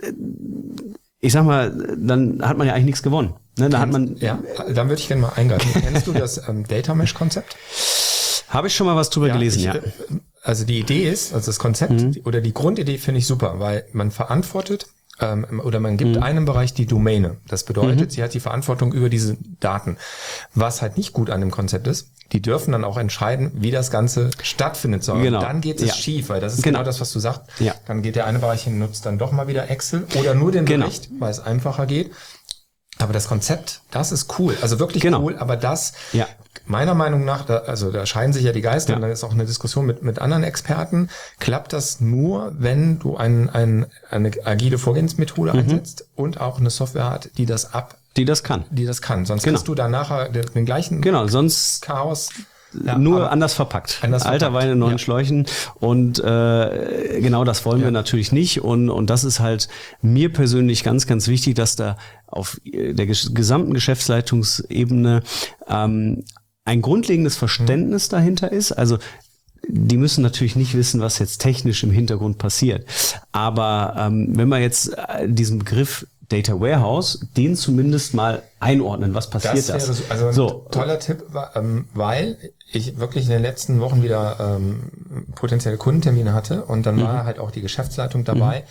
ich sag mal, dann hat man ja eigentlich nichts gewonnen. Ne, dann würde ich gerne mal eingreifen. Kennst du das Data Mesh-Konzept? Habe ich schon mal was drüber gelesen, Also die Idee ist, also das Konzept oder die Grundidee finde ich super, weil man verantwortet oder man gibt einem Bereich die Domäne. Das bedeutet, sie hat die Verantwortung über diese Daten. Was halt nicht gut an dem Konzept ist, die dürfen dann auch entscheiden, wie das Ganze stattfindet soll. Genau. Dann geht es schief, weil das ist genau das, was du sagst. Ja. Dann geht der eine Bereich hin, nutzt dann doch mal wieder Excel oder nur den Bericht, weil es einfacher geht. Aber das Konzept, das ist cool, also wirklich cool, aber das, meiner Meinung nach, da scheiden sich ja die Geister und dann ist auch eine Diskussion mit anderen Experten, klappt das nur, wenn du eine agile Vorgehensmethode einsetzt und auch eine Software hat, die das kann. Sonst kriegst du da nachher den gleichen Chaos. Nur anders verpackt. Alter Wein in neuen Schläuchen. Und genau das wollen wir natürlich nicht. Und das ist halt mir persönlich ganz, ganz wichtig, dass da auf der gesamten Geschäftsleitungsebene ein grundlegendes Verständnis dahinter ist. Also die müssen natürlich nicht wissen, was jetzt technisch im Hintergrund passiert. Aber wenn man jetzt diesen Begriff Data Warehouse, den zumindest mal einordnen, was passiert das? Wäre ein toller Tipp, weil ich wirklich in den letzten Wochen wieder potenzielle Kundentermine hatte und dann war halt auch die Geschäftsleitung dabei,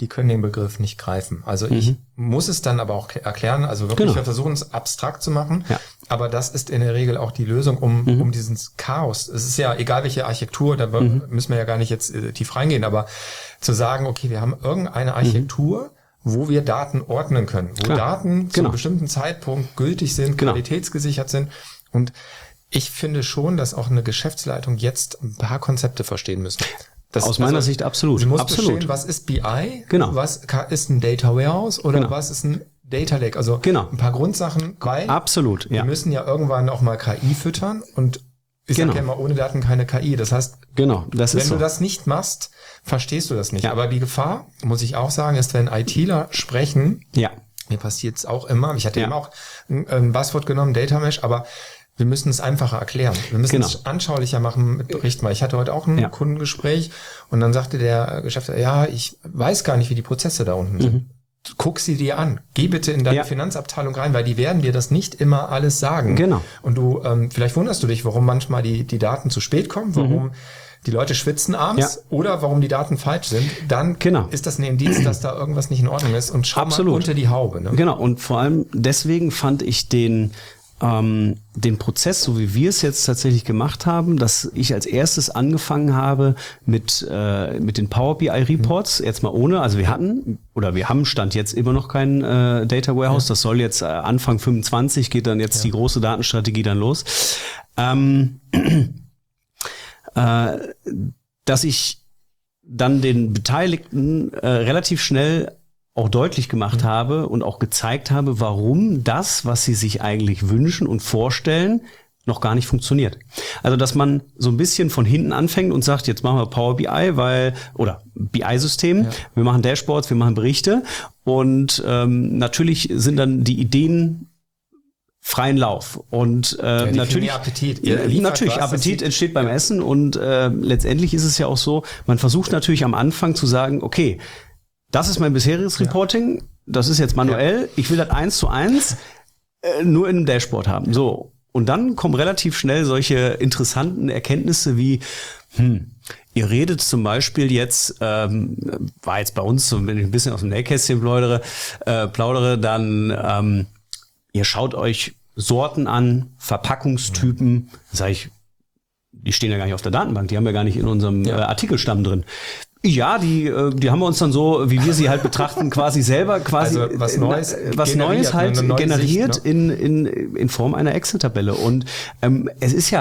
die können den Begriff nicht greifen. Also ich muss es dann aber auch erklären, also wirklich, wir versuchen es abstrakt zu machen, aber das ist in der Regel auch die Lösung, um dieses Chaos. Es ist ja egal, welche Architektur, da müssen wir ja gar nicht jetzt tief reingehen, aber zu sagen, okay, wir haben irgendeine Architektur, wo wir Daten ordnen können, wo Daten zu einem bestimmten Zeitpunkt gültig sind, qualitätsgesichert sind. Und ich finde schon, dass auch eine Geschäftsleitung jetzt ein paar Konzepte verstehen müssen. Aus meiner Sicht absolut. Sie muss verstehen, was ist BI, was ist ein Data Warehouse oder was ist ein Data Lake. Also ein paar Grundsachen, weil wir müssen ja irgendwann auch mal KI füttern und ich sage ja immer, ohne Daten keine KI. Das heißt, wenn du das nicht machst, verstehst du das nicht. Aber die Gefahr, muss ich auch sagen, ist, wenn ITler sprechen, mir passiert es auch immer, ich hatte eben auch ein Buzzword genommen, Data Mesh, aber wir müssen es einfacher erklären. Wir müssen es anschaulicher machen mit Berichten. Weil ich hatte heute auch ein Kundengespräch und dann sagte der Geschäftsführer, ich weiß gar nicht, wie die Prozesse da unten sind. Guck sie dir an. Geh bitte in deine Finanzabteilung rein, weil die werden dir das nicht immer alles sagen. Und du, vielleicht wunderst du dich, warum manchmal die Daten zu spät kommen, warum die Leute schwitzen abends oder warum die Daten falsch sind. Dann ist das ein Indiz, dass da irgendwas nicht in Ordnung ist und schau mal unter die Haube. Ne? Genau. Und vor allem deswegen fand ich den Prozess, so wie wir es jetzt tatsächlich gemacht haben, dass ich als erstes angefangen habe mit den Power BI Reports, jetzt mal ohne, also wir haben Stand jetzt immer noch kein Data Warehouse, das soll jetzt Anfang 25 geht dann jetzt die große Datenstrategie dann los, dass ich dann den Beteiligten relativ schnell auch deutlich gemacht habe und auch gezeigt habe, warum das, was sie sich eigentlich wünschen und vorstellen, noch gar nicht funktioniert. Also, dass man so ein bisschen von hinten anfängt und sagt, jetzt machen wir Power BI, oder BI-System, wir machen Dashboards, wir machen Berichte und natürlich sind dann die Ideen freien Lauf und natürlich Appetit entsteht beim Essen und letztendlich ist es ja auch so, man versucht natürlich am Anfang zu sagen, okay, das ist mein bisheriges Reporting, das ist jetzt manuell, ich will das 1:1 nur in einem Dashboard haben. So. Und dann kommen relativ schnell solche interessanten Erkenntnisse wie, ihr redet zum Beispiel jetzt, war jetzt bei uns, so, wenn ich ein bisschen aus dem Nähkästchen plaudere, dann ihr schaut euch Sorten an, Verpackungstypen, sag ich, die stehen ja gar nicht auf der Datenbank, die haben wir gar nicht in unserem Artikelstamm drin. Ja, die haben wir uns dann so, wie wir sie halt betrachten, quasi selber also was Neues halt generiert Sicht, ne? in Form einer Excel-Tabelle. Und es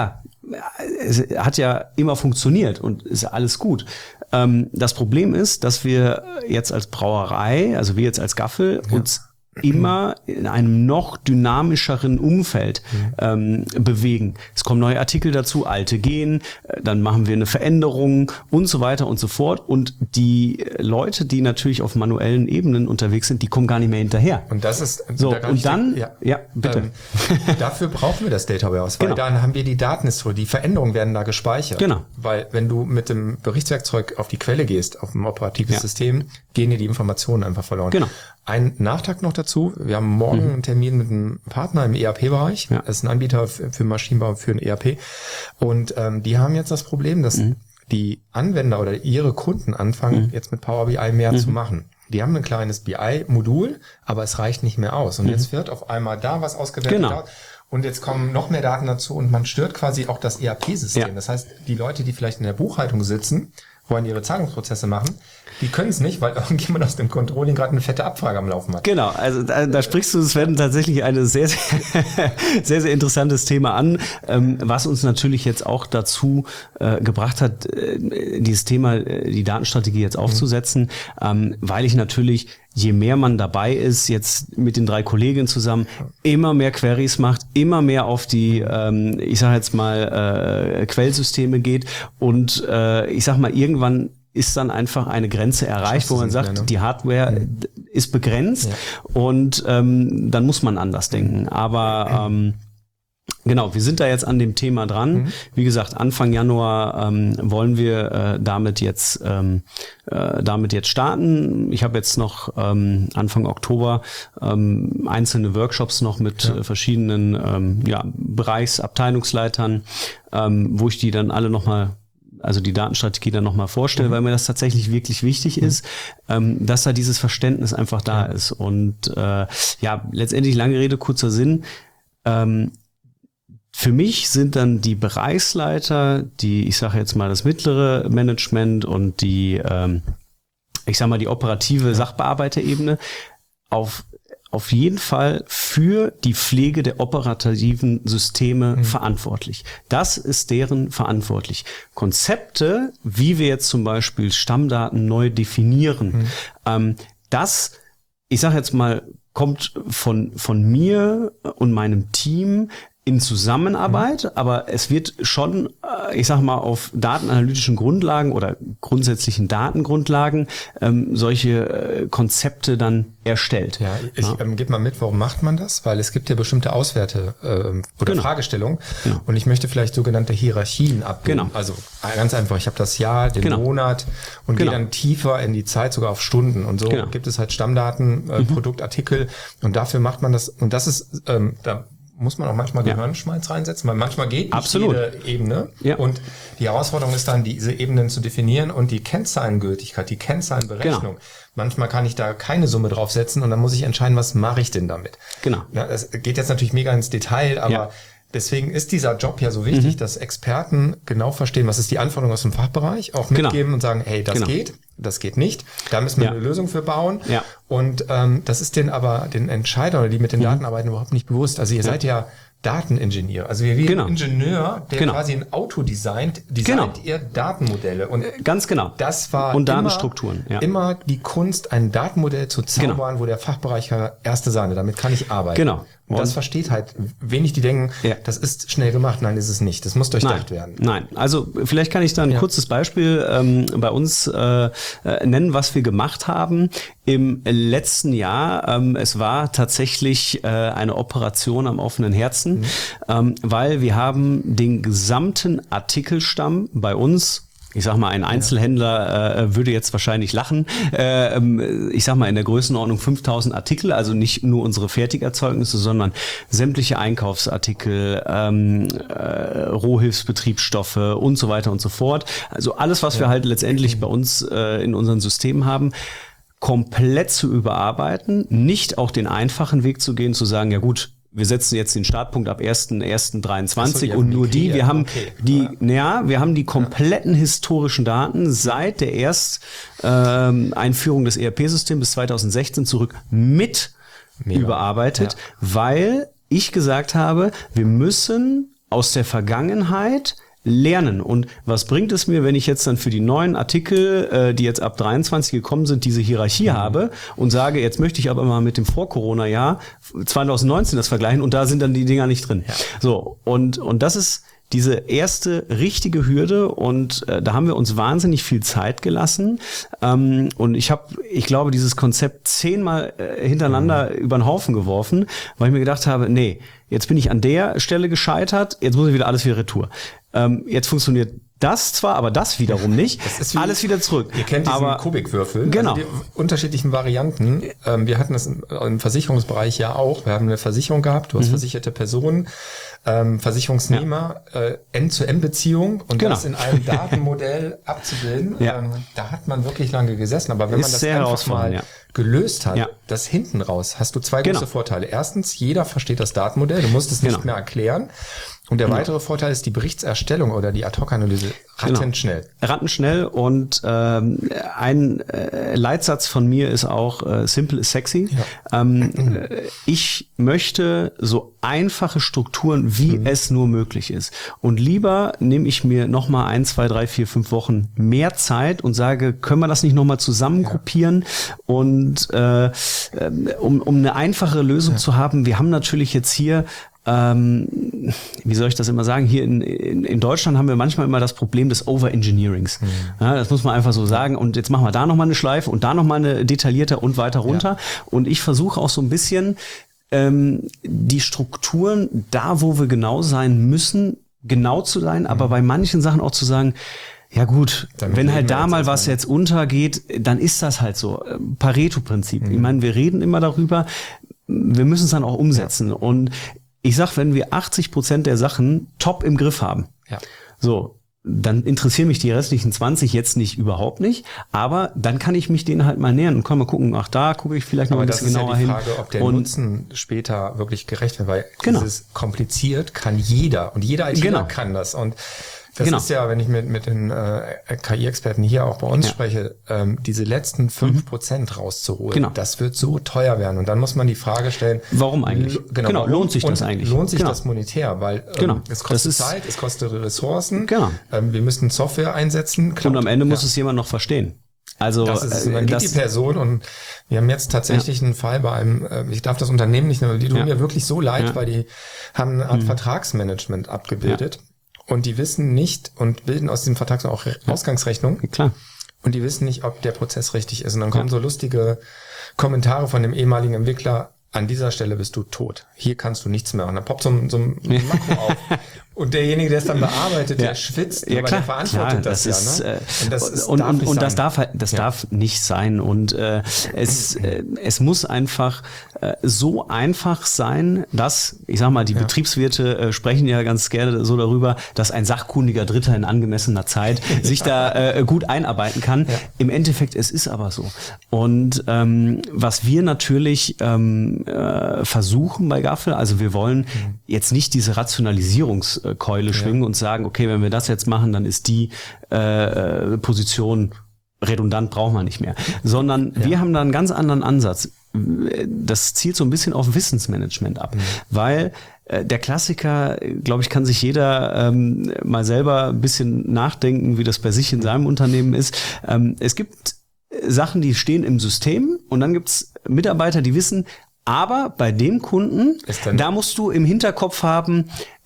hat ja immer funktioniert und ist ja alles gut. Das Problem ist, dass wir jetzt als Brauerei, also wir jetzt als Gaffel, uns immer in einem noch dynamischeren Umfeld bewegen. Es kommen neue Artikel dazu, alte gehen, dann machen wir eine Veränderung und so weiter und so fort. Und die Leute, die natürlich auf manuellen Ebenen unterwegs sind, die kommen gar nicht mehr hinterher. Und das ist so. Und dann, bitte. Dafür brauchen wir das Data Warehouse, weil dann haben wir die Datenhistorie, die Veränderungen werden da gespeichert. Genau. Weil wenn du mit dem Berichtswerkzeug auf die Quelle gehst, auf ein operatives System, gehen dir die Informationen einfach verloren. Genau. Ein Nachtrag noch dazu. Wir haben morgen einen Termin mit einem Partner im ERP-Bereich. Das ist ein Anbieter für Maschinenbau für ein ERP. Und die haben jetzt das Problem, dass die Anwender oder ihre Kunden anfangen, jetzt mit Power BI mehr zu machen. Die haben ein kleines BI-Modul, aber es reicht nicht mehr aus. Und jetzt wird auf einmal da was ausgewertet. Und jetzt kommen noch mehr Daten dazu und man stört quasi auch das ERP-System. Das heißt, die Leute, die vielleicht in der Buchhaltung sitzen, wollen ihre Zahlungsprozesse machen, die können es nicht, weil irgendjemand aus dem Controlling gerade eine fette Abfrage am Laufen hat. Genau, also da sprichst du, Sven, tatsächlich ein sehr, sehr interessantes Thema an, was uns natürlich jetzt auch dazu gebracht hat, dieses Thema, die Datenstrategie jetzt aufzusetzen, weil ich natürlich, je mehr man dabei ist, jetzt mit den 3 Kolleginnen zusammen, immer mehr Queries macht, immer mehr auf die, ich sage jetzt mal, Quellsysteme geht und ich sag mal, irgendwann ist dann einfach eine Grenze erreicht, wo man sagt, die Hardware ist begrenzt und dann muss man anders denken. Aber genau, wir sind da jetzt an dem Thema dran. Wie gesagt, Anfang Januar wollen wir damit jetzt starten. Ich habe jetzt noch Anfang Oktober einzelne Workshops noch mit verschiedenen Bereichsabteilungsleitern, wo ich die dann alle nochmal also die Datenstrategie dann nochmal vorstelle, weil mir das tatsächlich wirklich wichtig ist, dass da dieses Verständnis einfach da ist. Und letztendlich lange Rede, kurzer Sinn. Für mich sind dann die Bereichsleiter, ich sage jetzt mal das mittlere Management und die operative Sachbearbeiterebene auf jeden Fall für die Pflege der operativen Systeme verantwortlich. Das ist deren verantwortlich. Konzepte, wie wir jetzt zum Beispiel Stammdaten neu definieren, das, ich sage jetzt mal, kommt von mir und meinem Team in Zusammenarbeit, aber es wird schon, auf datenanalytischen Grundlagen oder grundsätzlichen Datengrundlagen solche Konzepte dann erstellt. Ja, ich gebe mal mit, warum macht man das? Weil es gibt ja bestimmte Auswerte oder Fragestellungen und ich möchte vielleicht sogenannte Hierarchien abbilden. Also ganz einfach, ich habe das Jahr, den Monat und gehe dann tiefer in die Zeit, sogar auf Stunden und so gibt es halt Stammdaten, Produktartikel und dafür macht man das und das ist, da muss man auch manchmal Gehirnschmalz reinsetzen, weil manchmal geht nicht jede Ebene. Ja. Und die Herausforderung ist dann, diese Ebenen zu definieren und die Kennzahlengültigkeit, die Kennzahlenberechnung. Manchmal kann ich da keine Summe draufsetzen und dann muss ich entscheiden, was mache ich denn damit. Genau. Ja, das geht jetzt natürlich mega ins Detail, aber deswegen ist dieser Job ja so wichtig, dass Experten genau verstehen, was ist die Anforderung aus dem Fachbereich, auch mitgeben und sagen, hey, das geht nicht, da müssen wir eine Lösung für bauen. Ja. Und das ist den Entscheidern, die mit den Daten arbeiten, überhaupt nicht bewusst. Also ihr seid ja Dateningenieur. Also wie ein Ingenieur, der quasi ein Auto designt ihr Datenmodelle. Und ganz genau. Das war und Datenstrukturen. Immer die Kunst, ein Datenmodell zu zaubern, wo der Fachbereich erste Sahne, damit kann ich arbeiten. Genau. Und das versteht halt wenig, die denken, das ist schnell gemacht. Nein, ist es nicht. Das muss durchdacht werden. Nein, also vielleicht kann ich da ein kurzes Beispiel bei uns nennen, was wir gemacht haben im letzten Jahr. Es war tatsächlich eine Operation am offenen Herzen, weil wir haben den gesamten Artikelstamm bei uns, ich sag mal, ein Einzelhändler würde jetzt wahrscheinlich lachen. Ich sag mal, in der Größenordnung 5000 Artikel, also nicht nur unsere Fertigerzeugnisse, sondern sämtliche Einkaufsartikel, Rohhilfsbetriebsstoffe und so weiter und so fort. Also alles, was wir halt letztendlich bei uns in unseren Systemen haben, komplett zu überarbeiten, nicht auch den einfachen Weg zu gehen, zu sagen, ja gut, wir setzen jetzt den Startpunkt ab 1.1.23 und nur wir haben wir haben die kompletten historischen Daten seit der Einführung des ERP-Systems bis 2016 zurück mit überarbeitet, weil ich gesagt habe, wir müssen aus der Vergangenheit lernen. Und was bringt es mir, wenn ich jetzt dann für die neuen Artikel, die jetzt ab 23 gekommen sind, diese Hierarchie habe und sage, jetzt möchte ich aber mal mit dem Vor-Corona-Jahr 2019 das vergleichen und da sind dann die Dinger nicht drin. Ja. So, und das ist diese erste richtige Hürde und da haben wir uns wahnsinnig viel Zeit gelassen und ich glaube, dieses Konzept 10-mal hintereinander über den Haufen geworfen, weil ich mir gedacht habe, nee, jetzt bin ich an der Stelle gescheitert, jetzt muss ich wieder alles Retour. Jetzt funktioniert das zwar, aber das wiederum nicht. Das alles wieder zurück. Ihr kennt diesen Kubikwürfel. Genau. Also die unterschiedlichen Varianten. Wir hatten das im Versicherungsbereich ja auch. Wir haben eine Versicherung gehabt. Du hast versicherte Personen, Versicherungsnehmer, End-zu-End-Beziehung und das in einem Datenmodell abzubilden. Da hat man wirklich lange gesessen. Aber wenn man das einfach mal gelöst hat, das hinten raus, hast du zwei große Vorteile. Erstens, jeder versteht das Datenmodell. Du musst es nicht mehr erklären. Und der weitere Vorteil ist die Berichtserstellung oder die Ad-Hoc-Analyse rattenschnell. Rattenschnell und ein Leitsatz von mir ist auch simple is sexy. Ja. Ich möchte so einfache Strukturen, wie es nur möglich ist. Und lieber nehme ich mir nochmal 1, 2, 3, 4, 5 Wochen mehr Zeit und sage, können wir das nicht nochmal zusammengruppieren und um eine einfache Lösung zu haben. Wir haben natürlich jetzt hier wie soll ich das immer sagen, hier in Deutschland haben wir manchmal immer das Problem des Overengineerings. Ja, das muss man einfach so sagen. Und jetzt machen wir da nochmal eine Schleife und da nochmal eine detaillierter und weiter runter. Ja. Und ich versuche auch so ein bisschen die Strukturen, da wo wir genau sein müssen, genau zu sein, aber bei manchen Sachen auch zu sagen, ja gut, wenn halt da mal was jetzt untergeht, dann ist das halt so. Pareto-Prinzip. Ich meine, wir reden immer darüber, wir müssen es dann auch umsetzen. Und ich sag, wenn wir 80% der Sachen top im Griff haben, so, dann interessieren mich die restlichen 20 jetzt überhaupt nicht, aber dann kann ich mich denen halt mal nähern und kann mal gucken, ach, da gucke ich vielleicht noch ein bisschen genauer hin. Aber das ist ja die Frage, ob der Nutzen später wirklich gerecht wird, weil dieses kompliziert kann jeder und jeder ITler kann das und das ist ja, wenn ich mit den KI-Experten hier auch bei uns spreche, diese letzten 5% rauszuholen, das wird so teuer werden. Und dann muss man die Frage stellen, warum eigentlich? Genau, lohnt sich das eigentlich? Lohnt sich das monetär? Weil es kostet Zeit, es kostet Ressourcen, wir müssen Software einsetzen. Und am Ende muss es jemand noch verstehen. Also das ist es. Und dann geht die Person und wir haben jetzt tatsächlich einen Fall bei einem, ich darf das Unternehmen nicht nennen, die tun mir wirklich so leid, weil die haben eine Art Vertragsmanagement abgebildet. Und die wissen nicht und bilden aus diesem Vertrag auch Ausgangsrechnung. Klar. Und die wissen nicht, ob der Prozess richtig ist. Und dann kommen so lustige Kommentare von dem ehemaligen Entwickler. An dieser Stelle bist du tot. Hier kannst du nichts mehr. Und dann poppt so ein Makro auf. Und derjenige, der es dann bearbeitet, der schwitzt, aber der verantwortet das ist, ja. Ne? Und das darf nicht sein. Und es muss einfach so einfach sein, dass, ich sag mal, die Betriebswirte sprechen ja ganz gerne so darüber, dass ein sachkundiger Dritter in angemessener Zeit sich da gut einarbeiten kann. Ja. Im Endeffekt, es ist aber so. Und was wir natürlich versuchen bei Gaffel, also wir wollen jetzt nicht diese Rationalisierungskeule schwingen und sagen, okay, wenn wir das jetzt machen, dann ist die Position redundant, brauchen wir nicht mehr. Sondern wir haben da einen ganz anderen Ansatz. Das zielt so ein bisschen auf Wissensmanagement ab, weil der Klassiker, glaube ich, kann sich jeder mal selber ein bisschen nachdenken, wie das bei sich in seinem Unternehmen ist. Es gibt Sachen, die stehen im System und dann gibt's Mitarbeiter, die wissen, aber bei dem Kunden, da musst du im Hinterkopf haben,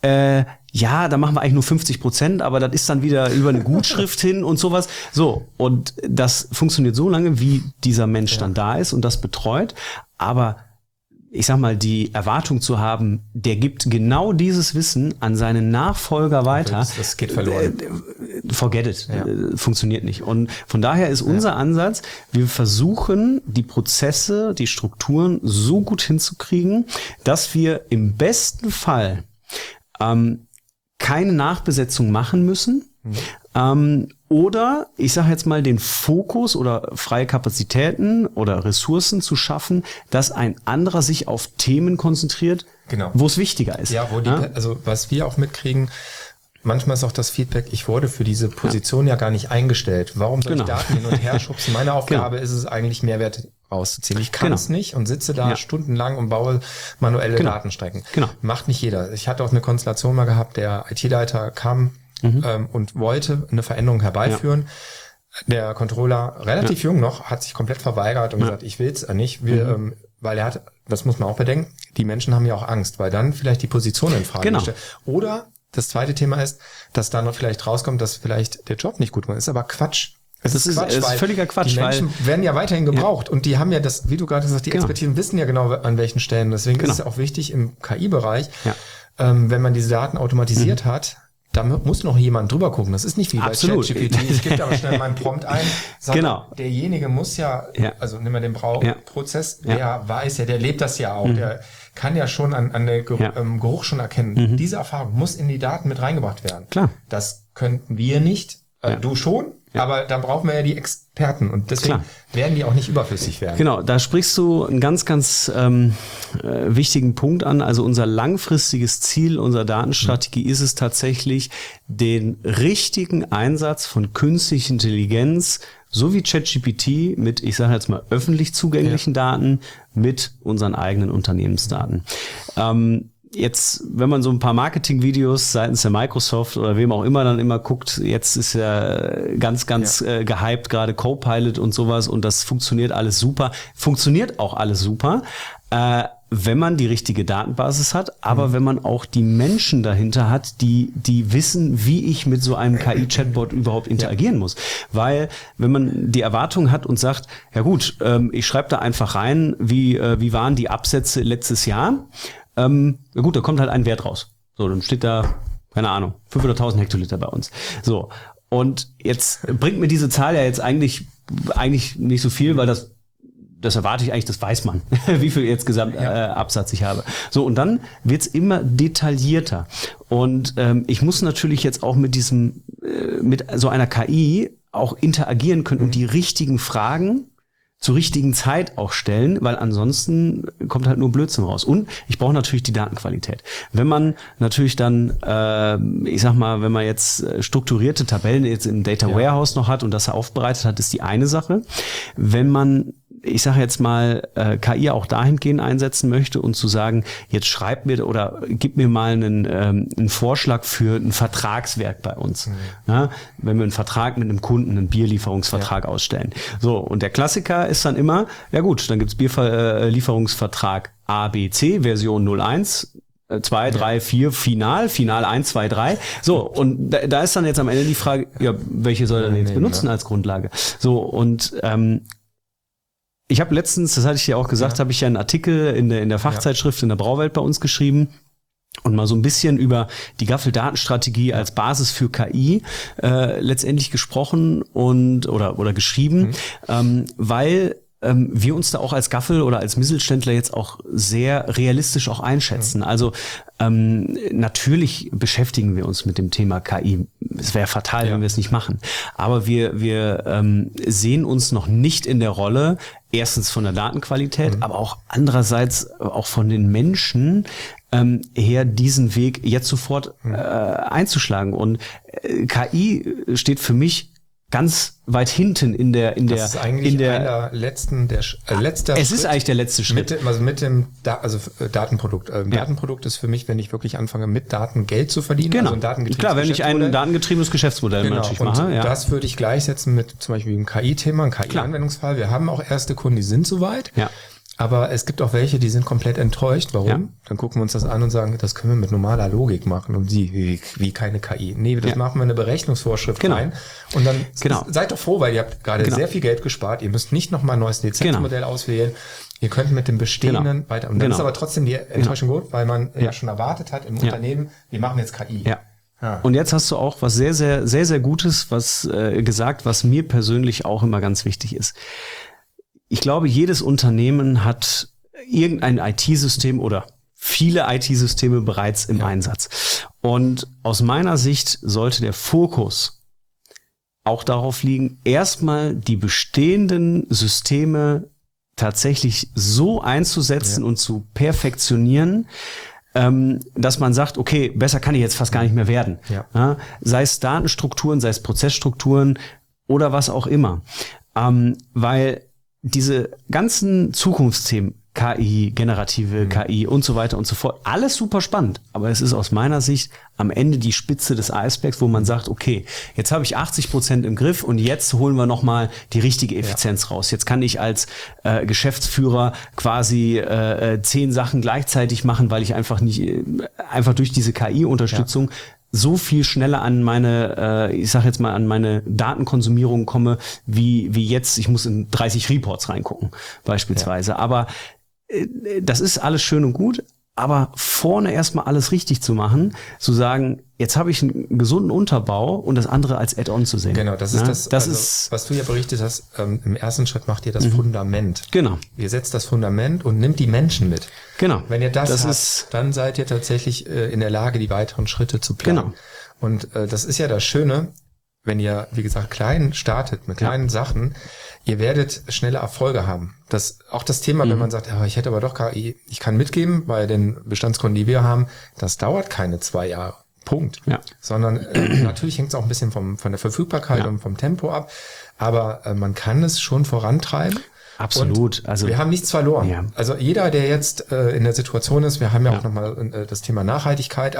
da machen wir eigentlich nur 50%, aber das ist dann wieder über eine Gutschrift hin und sowas. So, und das funktioniert so lange, wie dieser Mensch dann da ist und das betreut. Aber ich sag mal, die Erwartung zu haben, der gibt genau dieses Wissen an seinen Nachfolger weiter. Das geht verloren. Forget it. Funktioniert nicht. Und von daher ist unser Ansatz, wir versuchen, die Prozesse, die Strukturen so gut hinzukriegen, dass wir im besten Fall keine Nachbesetzung machen müssen. Oder, ich sage jetzt mal, den Fokus oder freie Kapazitäten oder Ressourcen zu schaffen, dass ein anderer sich auf Themen konzentriert, wo es wichtiger ist. Ja, also was wir auch mitkriegen, manchmal ist auch das Feedback, ich wurde für diese Position ja gar nicht eingestellt. Warum soll ich Daten hin und her schubsen? Meine Aufgabe ist es eigentlich, Mehrwert rauszuziehen. Ich kann es nicht und sitze da stundenlang und baue manuelle Datenstrecken. Macht nicht jeder. Ich hatte auch eine Konstellation mal gehabt, der IT-Leiter kam und wollte eine Veränderung herbeiführen. Der Controller, relativ jung noch, hat sich komplett verweigert und gesagt, ich will es nicht. Weil er hat, das muss man auch bedenken, die Menschen haben ja auch Angst, weil dann vielleicht die Position in Frage gestellt. Oder das zweite Thema ist, dass da noch vielleicht rauskommt, dass vielleicht der Job nicht gut ist. Ist aber Quatsch. Es ist völliger Quatsch. Die Menschen werden ja weiterhin gebraucht und die haben ja das, wie du gerade gesagt hast, die Expertisen wissen ja genau an welchen Stellen. Deswegen ist es auch wichtig im KI-Bereich, wenn man diese Daten automatisiert hat, da muss noch jemand drüber gucken. Das ist nicht wie bei ChatGPT. Ich gebe aber schnell meinen Prompt ein. Derjenige muss also nimm mal den Brauprozess, der weiß ja, der lebt das ja auch, der kann ja schon an der Geruch schon erkennen. Diese Erfahrung muss in die Daten mit reingebracht werden. Klar. Das könnten wir nicht, du schon, aber dann brauchen wir ja die Experten und deswegen werden die auch nicht überflüssig werden. Genau, da sprichst du einen ganz, ganz wichtigen Punkt an. Also unser langfristiges Ziel unserer Datenstrategie ist es tatsächlich, den richtigen Einsatz von künstlicher Intelligenz so wie ChatGPT mit, ich sage jetzt mal, öffentlich zugänglichen Daten mit unseren eigenen Unternehmensdaten. Jetzt, wenn man so ein paar Marketingvideos seitens der Microsoft oder wem auch immer dann immer guckt, jetzt ist ja ganz gehypt gerade Copilot und sowas und das funktioniert alles super. Funktioniert auch alles super, wenn man die richtige Datenbasis hat, aber wenn man auch die Menschen dahinter hat, die wissen, wie ich mit so einem KI-Chatbot überhaupt interagieren muss. Weil, wenn man die Erwartung hat und sagt, ja gut, ich schreibe da einfach rein, wie waren die Absätze letztes Jahr, ja gut, da kommt halt ein Wert raus. So, dann steht da, keine Ahnung, 500.000 Hektoliter bei uns. So, und jetzt bringt mir diese Zahl ja jetzt eigentlich nicht so viel, weil das erwarte ich eigentlich, das weiß man, wie viel jetzt Gesamtabsatz ich habe. So, und dann wird's immer detaillierter. Und ich muss natürlich jetzt auch mit diesem mit so einer KI auch interagieren können und die richtigen Fragen zur richtigen Zeit auch stellen, weil ansonsten kommt halt nur Blödsinn raus. Und ich brauche natürlich die Datenqualität. Wenn man natürlich dann, ich sag mal, wenn man jetzt strukturierte Tabellen jetzt im Data Warehouse noch hat und das aufbereitet hat, ist die eine Sache. Wenn man, ich sage jetzt mal, KI auch dahingehend einsetzen möchte und zu sagen, jetzt schreib mir oder gib mir mal einen Vorschlag für ein Vertragswerk bei uns. Ja, wenn wir einen Vertrag mit einem Kunden, einen Bierlieferungsvertrag ausstellen. So, und der Klassiker ist dann immer, ja gut, dann gibt's Bierlieferungsvertrag A, B, C, Version 01, 2, 3, 4, Final 1, 2, 3. So, und da ist dann jetzt am Ende die Frage, ja, welche soll er denn jetzt benutzen als Grundlage? So, und ich habe letztens, das hatte ich dir auch gesagt, habe ich ja einen Artikel in der Fachzeitschrift in der Brauwelt bei uns geschrieben und mal so ein bisschen über die Gaffel-Datenstrategie als Basis für KI letztendlich gesprochen und oder geschrieben, weil wir uns da auch als Gaffel oder als Mittelständler jetzt auch sehr realistisch auch einschätzen. Also natürlich beschäftigen wir uns mit dem Thema KI. Es wäre fatal, wenn wir es nicht machen. Aber wir sehen uns noch nicht in der Rolle, erstens von der Datenqualität, aber auch andererseits auch von den Menschen her, diesen Weg jetzt sofort einzuschlagen. Und KI steht für mich ganz weit hinten in der das ist eigentlich einer letzter es ist eigentlich der letzte Schritt. Mit dem Datenprodukt. Datenprodukt ist für mich, wenn ich wirklich anfange, mit Daten Geld zu verdienen. Genau. Also ein datengetriebenes Klar, wenn ich ein datengetriebenes Geschäftsmodell natürlich mache. Ja. Das würde ich gleichsetzen mit zum Beispiel einem KI-Thema, einem KI-Anwendungsfall. Wir haben auch erste Kunden, die sind soweit. Ja. Aber es gibt auch welche, die sind komplett enttäuscht. Warum? Ja. Dann gucken wir uns das an und sagen, das können wir mit normaler Logik machen. Und wie keine KI. Nee, das machen wir eine Berechnungsvorschrift rein. Und dann seid doch froh, weil ihr habt gerade sehr viel Geld gespart. Ihr müsst nicht nochmal ein neues Lizenzmodell auswählen. Ihr könnt mit dem bestehenden weiter. Und dann ist aber trotzdem die Enttäuschung gut, weil man ja schon erwartet hat im Unternehmen, wir machen jetzt KI. Ja. Und jetzt hast du auch was sehr, sehr, sehr, sehr Gutes gesagt, was mir persönlich auch immer ganz wichtig ist. Ich glaube, jedes Unternehmen hat irgendein IT-System oder viele IT-Systeme bereits im Einsatz. Und aus meiner Sicht sollte der Fokus auch darauf liegen, erstmal die bestehenden Systeme tatsächlich so einzusetzen und zu perfektionieren, dass man sagt, okay, besser kann ich jetzt fast gar nicht mehr werden. Ja, sei es Datenstrukturen, sei es Prozessstrukturen oder was auch immer. Weil diese ganzen Zukunftsthemen, KI, generative KI und so weiter und so fort, alles super spannend. Aber es ist aus meiner Sicht am Ende die Spitze des Eisbergs, wo man sagt, okay, jetzt habe ich 80% im Griff und jetzt holen wir nochmal die richtige Effizienz raus. Jetzt kann ich als Geschäftsführer quasi 10 Sachen gleichzeitig machen, weil ich einfach durch diese KI-Unterstützung so viel schneller an meine, ich sag jetzt mal, an meine Datenkonsumierung komme, wie jetzt, ich muss in 30 Reports reingucken, beispielsweise. Aber das ist alles schön und gut, aber vorne erstmal alles richtig zu machen, zu sagen, jetzt habe ich einen gesunden Unterbau und das andere als Add-on zu sehen. Genau, das ist das, was du ja berichtet hast, im ersten Schritt macht ihr das Fundament. Genau. Ihr setzt das Fundament und nimmt die Menschen mit. Genau. Wenn ihr das habt, dann seid ihr tatsächlich in der Lage, die weiteren Schritte zu planen. Genau. Und das ist ja das Schöne, wenn ihr, wie gesagt, klein startet, mit kleinen Sachen, ihr werdet schnelle Erfolge haben. Auch das Thema, wenn man sagt, ich hätte aber doch KI, ich kann mitgeben, bei den Bestandskunden, die wir haben, das dauert keine 2 Jahre. Punkt. Ja. Sondern natürlich hängt es auch ein bisschen von der Verfügbarkeit und vom Tempo ab, aber man kann es schon vorantreiben. Absolut. Und wir haben nichts verloren. Ja. Also jeder, der jetzt in der Situation ist, wir haben ja auch nochmal das Thema Nachhaltigkeit,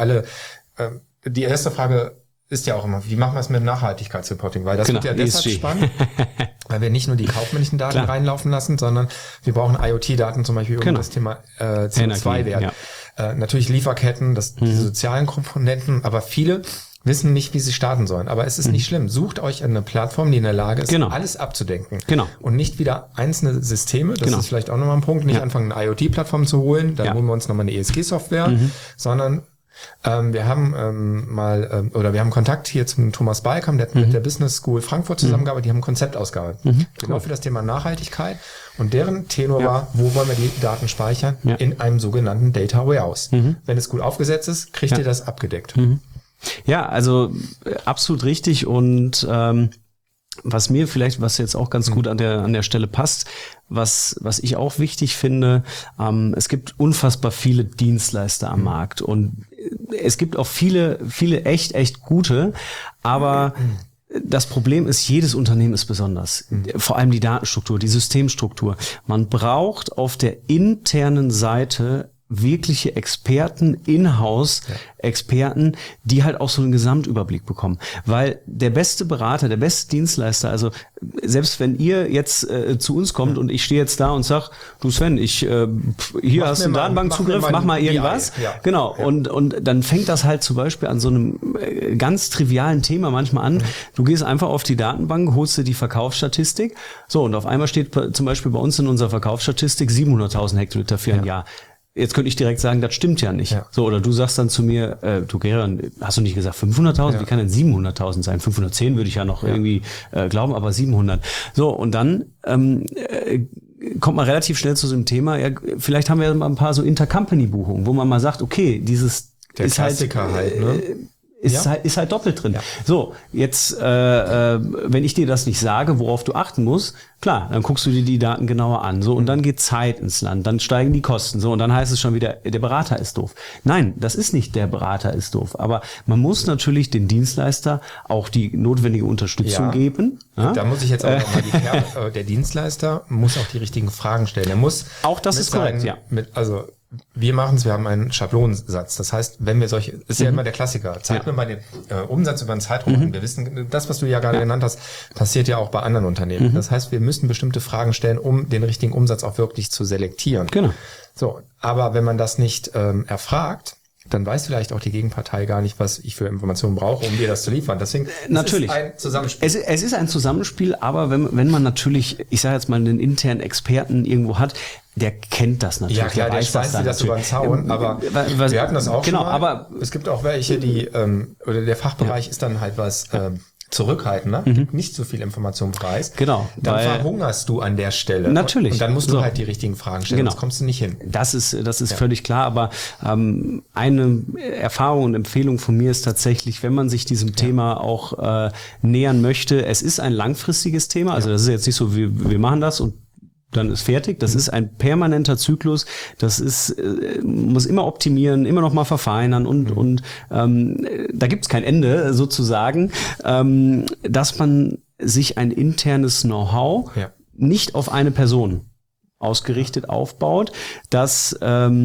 die erste Frage ist ja auch immer, wie machen wir es mit Nachhaltigkeitsreporting? Weil das wird ja deshalb spannend, weil wir nicht nur die kaufmännischen Daten reinlaufen lassen, sondern wir brauchen IoT-Daten zum Beispiel um das Thema CO2-Wert. Natürlich Lieferketten, diese sozialen Komponenten, aber viele wissen nicht, wie sie starten sollen. Aber es ist nicht schlimm. Sucht euch eine Plattform, die in der Lage ist, alles abzudenken. Genau. Und nicht wieder einzelne Systeme, das ist vielleicht auch nochmal ein Punkt, nicht anfangen, eine IoT-Plattform zu holen, dann holen wir uns nochmal eine ESG-Software, sondern wir haben wir haben Kontakt hier zum Thomas Balkam, der hat mit der Business School Frankfurt zusammengearbeitet, die haben ein Konzept ausgearbeitet. Genau für das Thema Nachhaltigkeit. Und deren Tenor war, wo wollen wir die Daten speichern? In einem sogenannten Data Warehouse. Wenn es gut aufgesetzt ist, kriegt ihr das abgedeckt. Ja, also absolut richtig und was jetzt auch ganz gut an der Stelle passt, was ich auch wichtig finde, es gibt unfassbar viele Dienstleister am Markt und es gibt auch viele echt gute, aber das Problem ist, jedes Unternehmen ist besonders. Vor allem die Datenstruktur, die Systemstruktur. Man braucht auf der internen Seite wirkliche Experten, Inhouse-Experten, die halt auch so einen Gesamtüberblick bekommen. Weil der beste Berater, der beste Dienstleister, also selbst wenn ihr jetzt zu uns kommt und ich stehe jetzt da und sag, du Sven, hier hast du einen Datenbankzugriff, mach mal irgendwas. Ja. Genau. Ja. Und dann fängt das halt zum Beispiel an so einem ganz trivialen Thema manchmal an. Du gehst einfach auf die Datenbank, holst dir die Verkaufsstatistik. So, und auf einmal steht zum Beispiel bei uns in unserer Verkaufsstatistik 700.000 Hektoliter für ein Jahr. Jetzt könnte ich direkt sagen, das stimmt ja nicht. Ja. So, oder du sagst dann zu mir, du Geran, hast du nicht gesagt 500.000? Ja. Wie kann denn 700.000 sein? 510 würde ich ja noch irgendwie glauben, aber 700. So, und dann kommt man relativ schnell zu so einem Thema, ja, vielleicht haben wir mal ein paar so Intercompany-Buchungen, wo man mal sagt, okay, der ist Klassiker halt, ne? Ist halt doppelt drin. Ja. So, jetzt, wenn ich dir das nicht sage, worauf du achten musst, klar, dann guckst du dir die Daten genauer an. So, und dann geht Zeit ins Land, dann steigen die Kosten. So, und dann heißt es schon wieder, der Berater ist doof. Nein, das ist nicht der Berater ist doof. Aber man muss natürlich den Dienstleister auch die notwendige Unterstützung geben. Ja? Da muss ich jetzt auch nochmal der Dienstleister muss auch die richtigen Fragen stellen. Er muss auch das ist korrekt, ja. Wir machen es, wir haben einen Schablonensatz. Das heißt, wenn wir ist ja immer der Klassiker. Zeig mir mal den Umsatz über einen Zeitraum an. Wir wissen, das, was du ja gerade genannt hast, passiert ja auch bei anderen Unternehmen. Das heißt, wir müssen bestimmte Fragen stellen, um den richtigen Umsatz auch wirklich zu selektieren. Genau. So, aber wenn man das nicht erfragt, dann weiß vielleicht auch die Gegenpartei gar nicht, was ich für Informationen brauche, um dir das zu liefern. Deswegen natürlich. Ist es ein Zusammenspiel. Es ist ein Zusammenspiel, aber wenn man natürlich, ich sage jetzt mal, einen internen Experten irgendwo hat, der kennt das natürlich. Ja klar, der weiß das über den Zaun, aber wir hatten das auch schon mal. Aber es gibt auch welche, die, oder der Fachbereich ist dann halt was zurückhaltender, gibt nicht so viel Information preis. Genau. Dann verhungerst du an der Stelle. Natürlich. Und dann musst du halt die richtigen Fragen stellen, sonst kommst du nicht hin. Das ist völlig klar, aber eine Erfahrung und Empfehlung von mir ist tatsächlich, wenn man sich diesem Thema auch nähern möchte, es ist ein langfristiges Thema, also das ist jetzt nicht so, wir machen das und dann ist fertig. Das ist ein permanenter Zyklus. Das ist, muss immer optimieren, immer noch mal verfeinern und da gibt's kein Ende sozusagen, dass man sich ein internes Know-how nicht auf eine Person ausgerichtet aufbaut, dass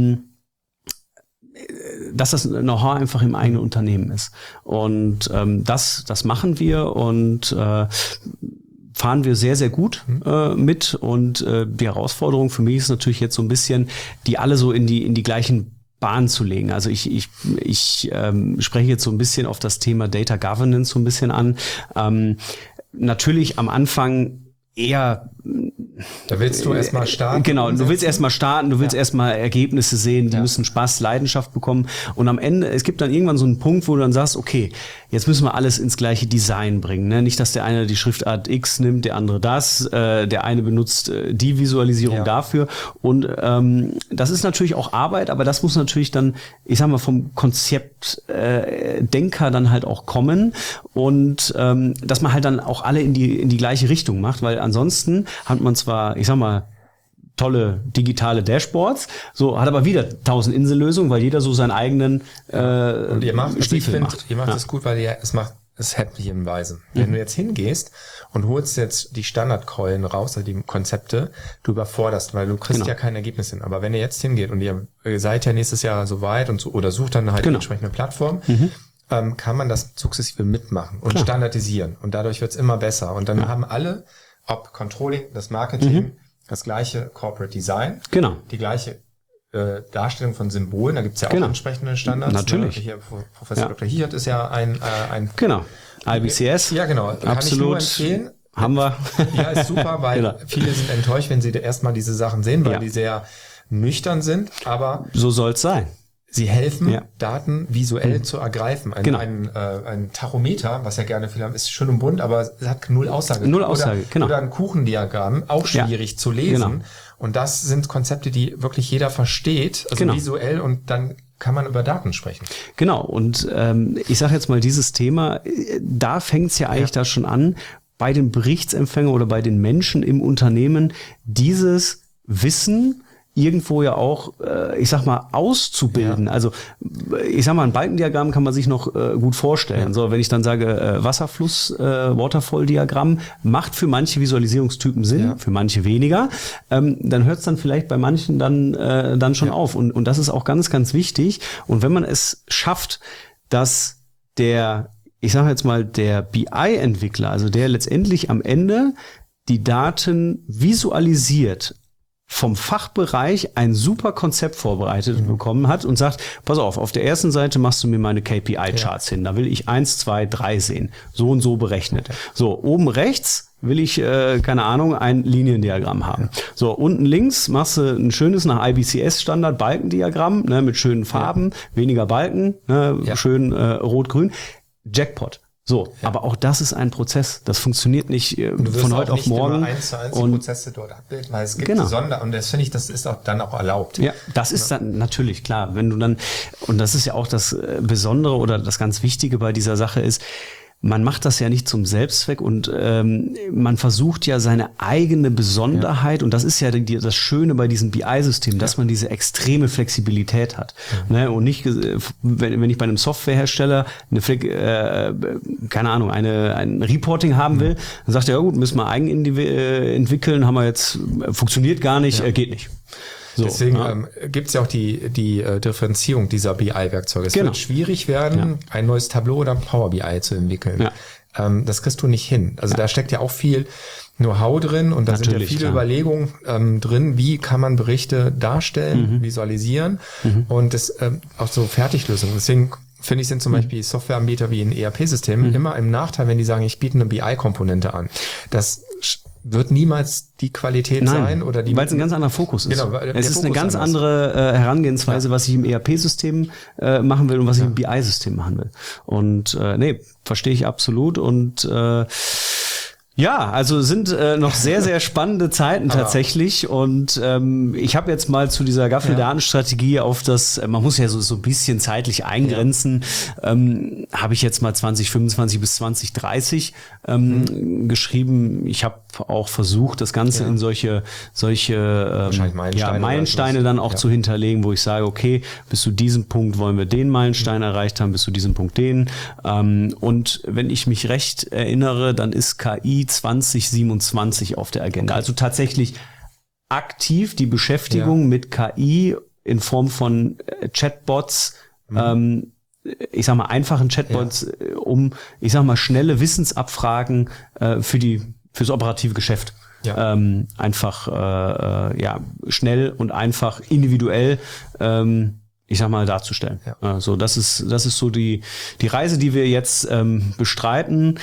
das Know-how einfach im eigenen Unternehmen ist. Und das machen wir und fahren wir sehr, sehr gut mit und die Herausforderung für mich ist natürlich jetzt so ein bisschen, die alle so in die gleichen Bahnen zu legen. Also ich spreche jetzt so ein bisschen auf das Thema Data Governance so ein bisschen an. Natürlich am Anfang eher da willst du erstmal starten. Genau, du willst erstmal starten, du willst erstmal Ergebnisse sehen, die müssen Spaß, Leidenschaft bekommen. Und am Ende, es gibt dann irgendwann so einen Punkt, wo du dann sagst, okay, jetzt müssen wir alles ins gleiche Design bringen. Ne? Nicht, dass der eine die Schriftart X nimmt, der andere das, der eine benutzt die Visualisierung dafür. Und das ist natürlich auch Arbeit, aber das muss natürlich dann, ich sag mal, vom Konzeptdenker dann halt auch kommen. Und dass man halt dann auch alle in die gleiche Richtung macht, weil ansonsten hat man zwar, ich sag mal, tolle digitale Dashboards, so hat aber wieder 1000 Insellösungen, weil jeder so seinen eigenen und ihr macht Stiefel macht. Ihr macht es gut, weil es häppchenweise. Wenn du jetzt hingehst und holst jetzt die Standardkeulen raus, also die Konzepte, du überforderst, weil du kriegst ja kein Ergebnis hin. Aber wenn ihr jetzt hingeht und ihr seid ja nächstes Jahr so weit und so, oder sucht dann halt entsprechende Plattform, kann man das sukzessive mitmachen und standardisieren. Und dadurch wird's immer besser. Und dann haben alle, ob Controlling, das Marketing, das gleiche Corporate Design, die gleiche Darstellung von Symbolen, da gibt's ja auch entsprechende Standards. Natürlich. Ne? Hier Professor Dr. Hichert ist ja ein IBCS. Ja, genau. Absolut. Kann ich nur empfehlen. Haben wir. Ja, ist super, weil viele sind enttäuscht, wenn sie erstmal diese Sachen sehen, weil die sehr nüchtern sind, aber so soll's sein. sie helfen, Daten visuell zu ergreifen. Ein Tachometer, was ja gerne viele haben, ist schön und bunt, aber es hat null Aussage. Oder ein Kuchendiagramm, auch schwierig zu lesen. Genau. Und das sind Konzepte, die wirklich jeder versteht, also visuell, und dann kann man über Daten sprechen. Genau, und ich sage jetzt mal, dieses Thema, da fängt es ja eigentlich da schon an, bei den Berichtsempfängern oder bei den Menschen im Unternehmen, dieses Wissen irgendwo ja auch, ich sag mal, auszubilden. Ja. Also ich sag mal, ein Balkendiagramm kann man sich noch gut vorstellen. Ja. So, wenn ich dann sage, Wasserfluss, Waterfall-Diagramm, macht für manche Visualisierungstypen Sinn, für manche weniger. Dann hört es dann vielleicht bei manchen dann schon auf. Und das ist auch ganz, ganz wichtig. Und wenn man es schafft, dass ich sage jetzt mal, der BI-Entwickler, also der letztendlich am Ende die Daten visualisiert, vom Fachbereich ein super Konzept vorbereitet bekommen hat und sagt, pass auf der ersten Seite machst du mir meine KPI-Charts hin. Da will ich 1, 2, 3 sehen. So und so berechnet. So, oben rechts will ich, keine Ahnung, ein Liniendiagramm haben. So, unten links machst du ein schönes nach IBCS-Standard Balkendiagramm, ne, mit schönen Farben, weniger Balken, ne, schön rot-grün. Jackpot. So, aber auch das ist ein Prozess. Das funktioniert nicht von heute auf morgen. Du wirst auch nicht immer 1:1 die Prozesse dort abbilden, weil es gibt und das finde ich, das ist auch dann auch erlaubt. Ja, das ist dann natürlich klar. Wenn du dann, und das ist ja auch das Besondere oder das ganz Wichtige bei dieser Sache ist, man macht das ja nicht zum Selbstzweck und man versucht ja seine eigene Besonderheit, und das ist ja das Schöne bei diesem BI-System, dass man diese extreme Flexibilität hat. Ne? Und nicht, wenn ich bei einem Softwarehersteller ein Reporting haben will, dann sagt er, ja gut, müssen wir eigen entwickeln, haben wir jetzt, funktioniert gar nicht, geht nicht. So, deswegen gibt es ja auch die Differenzierung dieser BI-Werkzeuge. Es wird schwierig werden, ein neues Tableau oder Power BI zu entwickeln. Ja. Das kriegst du nicht hin. Also da steckt ja auch viel Know-how drin und da sind ja viele Überlegungen drin, wie kann man Berichte darstellen, visualisieren und das auch so Fertiglösungen. Deswegen finde ich, sind zum Beispiel Softwareanbieter wie ein ERP-System immer im Nachteil, wenn die sagen, ich biete eine BI-Komponente an. Das wird niemals die Qualität sein oder die, weil es ein ganz anderer Fokus ist. Genau, es ist eine ganz andere Herangehensweise, was ich im ERP-System machen will und was ich im BI-System machen will. Und verstehe ich absolut. Und also sind noch sehr, sehr spannende Zeiten tatsächlich. Und ich habe jetzt mal zu dieser Gaffel-Datenstrategie auf man muss ja so ein bisschen zeitlich eingrenzen, habe ich jetzt mal 2025 bis 2030 geschrieben. Ich habe auch versucht, das Ganze in solche Meilensteine dann auch zu hinterlegen, wo ich sage, okay, bis zu diesem Punkt wollen wir den Meilenstein erreicht haben, bis zu diesem Punkt den. Und wenn ich mich recht erinnere, dann ist KI 2027 auf der Agenda. Also tatsächlich aktiv die Beschäftigung mit KI in Form von Chatbots, ich sag mal einfachen Chatbots, um, ich sag mal, schnelle Wissensabfragen fürs operative Geschäft. Ja. Einfach schnell und einfach individuell ich sag mal, darzustellen. Ja. So, das ist so die Reise, die wir jetzt bestreiten.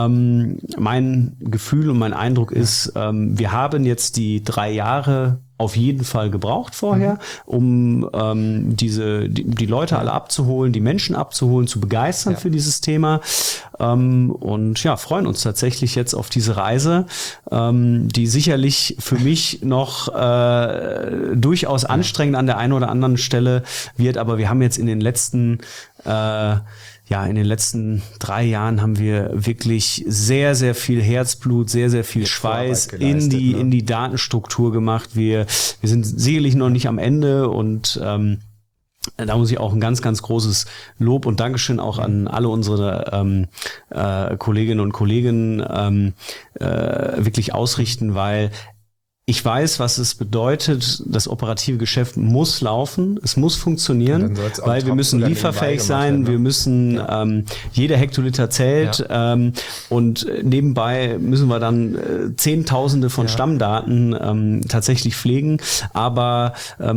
Mein Gefühl und mein Eindruck ist, wir haben jetzt die 3 Jahre auf jeden Fall gebraucht vorher, um die Leute alle abzuholen, die Menschen abzuholen, zu begeistern für dieses Thema. Und freuen uns tatsächlich jetzt auf diese Reise, die sicherlich für mich noch durchaus anstrengend an der einen oder anderen Stelle wird. Aber wir haben jetzt in den letzten 3 Jahren haben wir wirklich sehr, sehr viel Herzblut, sehr, sehr viel Schweiß in die Datenstruktur gemacht. Wir sind sicherlich noch nicht am Ende und da muss ich auch ein ganz, ganz großes Lob und Dankeschön auch an alle unsere Kolleginnen und Kollegen wirklich ausrichten, weil ich weiß, was es bedeutet, das operative Geschäft muss laufen, es muss funktionieren, weil wir müssen lieferfähig sein, wir müssen, jeder Hektoliter zählt und nebenbei müssen wir dann Zehntausende von Stammdaten tatsächlich pflegen, aber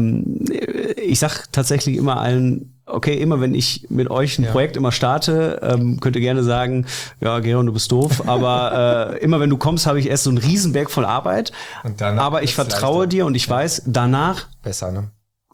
ich sag tatsächlich immer allen, okay, immer wenn ich mit euch ein Projekt immer starte, könnt ihr gerne sagen, ja, Geron, du bist doof, aber immer wenn du kommst, habe ich erst so einen Riesenberg voll Arbeit, aber ich vertraue dir und ich weiß, danach besser, ne?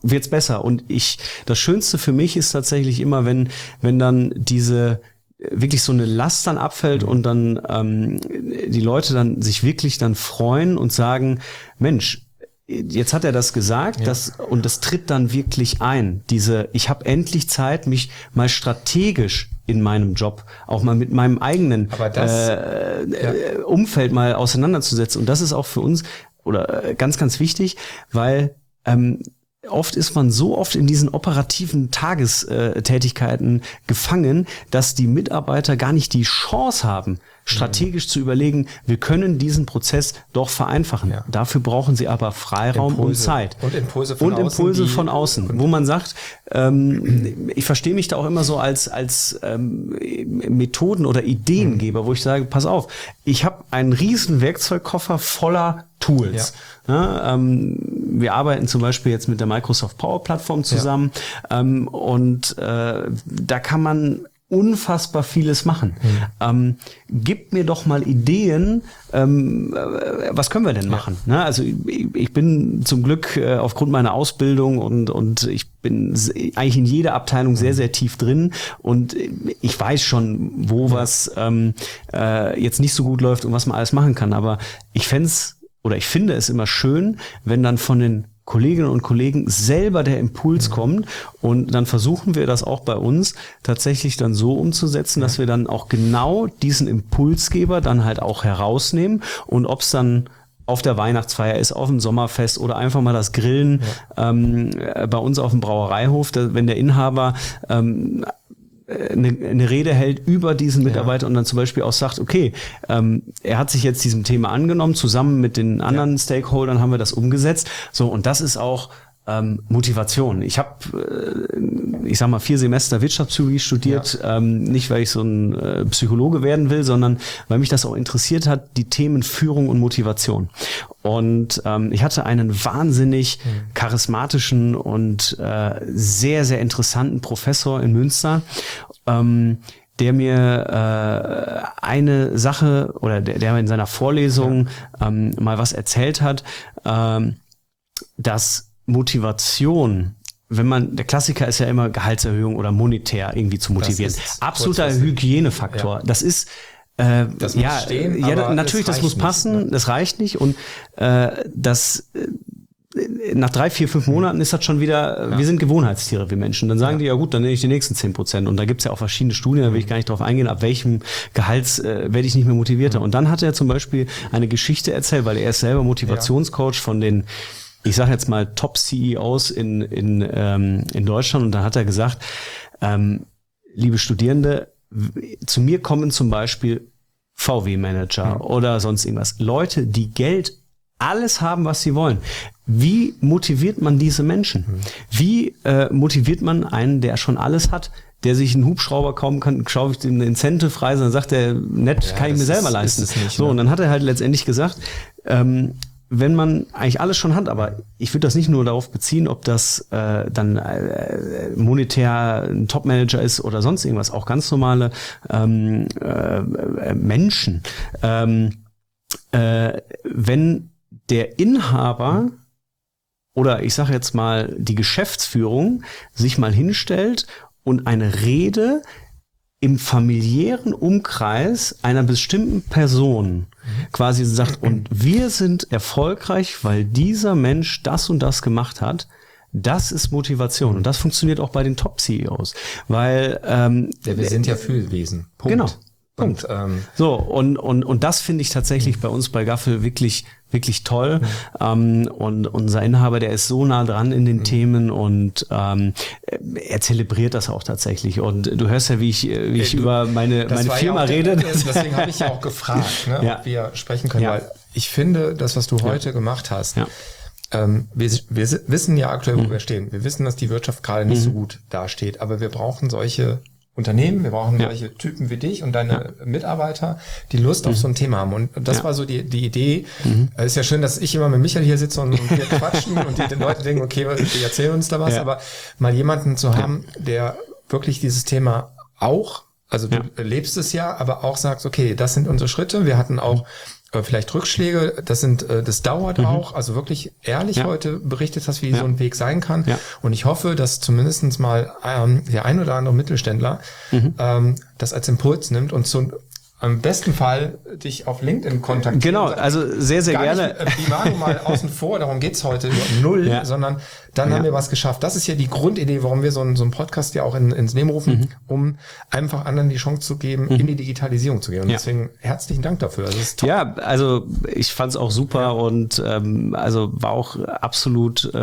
wird's besser. Und das Schönste für mich ist tatsächlich immer, wenn dann wirklich so eine Last dann abfällt und dann die Leute dann sich wirklich dann freuen und sagen, Mensch, jetzt hat er das gesagt, das tritt dann wirklich ein. Ich habe endlich Zeit, mich mal strategisch in meinem Job auch mal mit meinem eigenen Umfeld mal auseinanderzusetzen. Und das ist auch für uns ganz, ganz wichtig, weil oft ist man so oft in diesen operativen Tagestätigkeiten gefangen, dass die Mitarbeiter gar nicht die Chance haben, strategisch zu überlegen, wir können diesen Prozess doch vereinfachen. Ja. Dafür brauchen sie aber Freiraum und Zeit. Und Impulse von außen, wo man sagt, ich verstehe mich da auch immer so als Methoden- oder Ideengeber, wo ich sage, pass auf, ich habe einen riesen Werkzeugkoffer voller Tools. Ja. Wir arbeiten zum Beispiel jetzt mit der Microsoft Power Plattform zusammen und da kann man unfassbar vieles machen. Gib mir doch mal Ideen, was können wir denn machen? Ne? Also ich bin zum Glück aufgrund meiner Ausbildung und ich bin eigentlich in jeder Abteilung sehr, sehr tief drin und ich weiß schon, wo was jetzt nicht so gut läuft und was man alles machen kann. Aber ich finde es immer schön, wenn dann von den Kolleginnen und Kollegen selber der Impuls kommt und dann versuchen wir das auch bei uns tatsächlich dann so umzusetzen, dass wir dann auch genau diesen Impulsgeber dann halt auch herausnehmen und ob es dann auf der Weihnachtsfeier ist, auf dem Sommerfest oder einfach mal das Grillen bei uns auf dem Brauereihof, wenn der Inhaber eine Rede hält über diesen Mitarbeiter und dann zum Beispiel auch sagt, okay, er hat sich jetzt diesem Thema angenommen, zusammen mit den anderen Stakeholdern haben wir das umgesetzt. So, und das ist auch Motivation. Ich habe, 4 Semester Wirtschaftspsychologie studiert, nicht weil ich so ein Psychologe werden will, sondern weil mich das auch interessiert hat, die Themen Führung und Motivation. Und ich hatte einen wahnsinnig charismatischen und sehr, sehr interessanten Professor in Münster, der mir eine Sache oder der in seiner Vorlesung mal was erzählt hat, dass Motivation, der Klassiker ist ja immer Gehaltserhöhung oder monetär irgendwie zu motivieren. Absoluter Hygienefaktor. Ja. Das ist das muss stehen, aber natürlich, das muss passen, nicht, das reicht nicht und nach 3, 4, 5 Monaten ist das schon wieder, wir sind Gewohnheitstiere, wir Menschen. Dann sagen die, ja gut, dann nehme ich die nächsten 10%. Und da gibt's ja auch verschiedene Studien, da will ich gar nicht drauf eingehen, ab welchem Gehalt werde ich nicht mehr motivierter. Und dann hat er zum Beispiel eine Geschichte erzählt, weil er ist selber Motivationscoach von den, ich sage jetzt mal, Top-CEOs in Deutschland. Und dann hat er gesagt, liebe Studierende, zu mir kommen zum Beispiel VW-Manager oder sonst irgendwas. Leute, die Geld alles haben, was sie wollen. Wie motiviert man diese Menschen? Wie motiviert man einen, der schon alles hat, der sich einen Hubschrauber kaufen kann, schaue ich dem eine Incentive frei, dann sagt er, nett, kann ich mir selber leisten. Nicht, so, und dann hat er halt letztendlich gesagt, wenn man eigentlich alles schon hat, aber ich würde das nicht nur darauf beziehen, ob das dann monetär ein Top-Manager ist oder sonst irgendwas, auch ganz normale Menschen. Wenn der Inhaber oder ich sage jetzt mal die Geschäftsführung sich mal hinstellt und eine Rede im familiären Umkreis einer bestimmten Person quasi sagt, und wir sind erfolgreich, weil dieser Mensch das und das gemacht hat, das ist Motivation. Und das funktioniert auch bei den Top-CEOs. Weil wir sind ja Fühlwesen. Punkt. Genau. Punkt. Und das finde ich tatsächlich bei uns bei Gaffel wirklich, wirklich toll. Und unser Inhaber, der ist so nah dran in den Themen und er zelebriert das auch tatsächlich. Und du hörst ja, wie ich über meine Firma rede. Deswegen habe ich ja auch gefragt, ob wir sprechen können, weil ich finde, das, was du heute gemacht hast, wir wissen ja aktuell, wo wir stehen. Wir wissen, dass die Wirtschaft gerade nicht so gut dasteht, aber wir brauchen solche Unternehmen, wir brauchen solche Typen wie dich und deine Mitarbeiter, die Lust auf so ein Thema haben. Und das war so die Idee. Es ist ja schön, dass ich immer mit Michael hier sitze und wir quatschen und die Leute denken, okay, die erzählen uns da was, aber mal jemanden zu haben, der wirklich dieses Thema auch, also du lebst es ja, aber auch sagst, okay, das sind unsere Schritte. Wir hatten auch vielleicht Rückschläge, das dauert auch, also wirklich ehrlich heute berichtet hast, wie so ein Weg sein kann. Ja. Und ich hoffe, dass zumindest mal der ein oder andere Mittelständler das als Impuls nimmt und am besten Fall dich auf LinkedIn kontaktieren. Genau, also sehr, sehr gerne. Bimano mal außen vor, darum geht's heute null, sondern dann haben wir was geschafft. Das ist ja die Grundidee, warum wir so einen Podcast ja auch ins Leben rufen, um einfach anderen die Chance zu geben, in die Digitalisierung zu gehen. Und deswegen herzlichen Dank dafür. Das ist toll. Ja, also ich fand's auch super und also war auch absolut, ich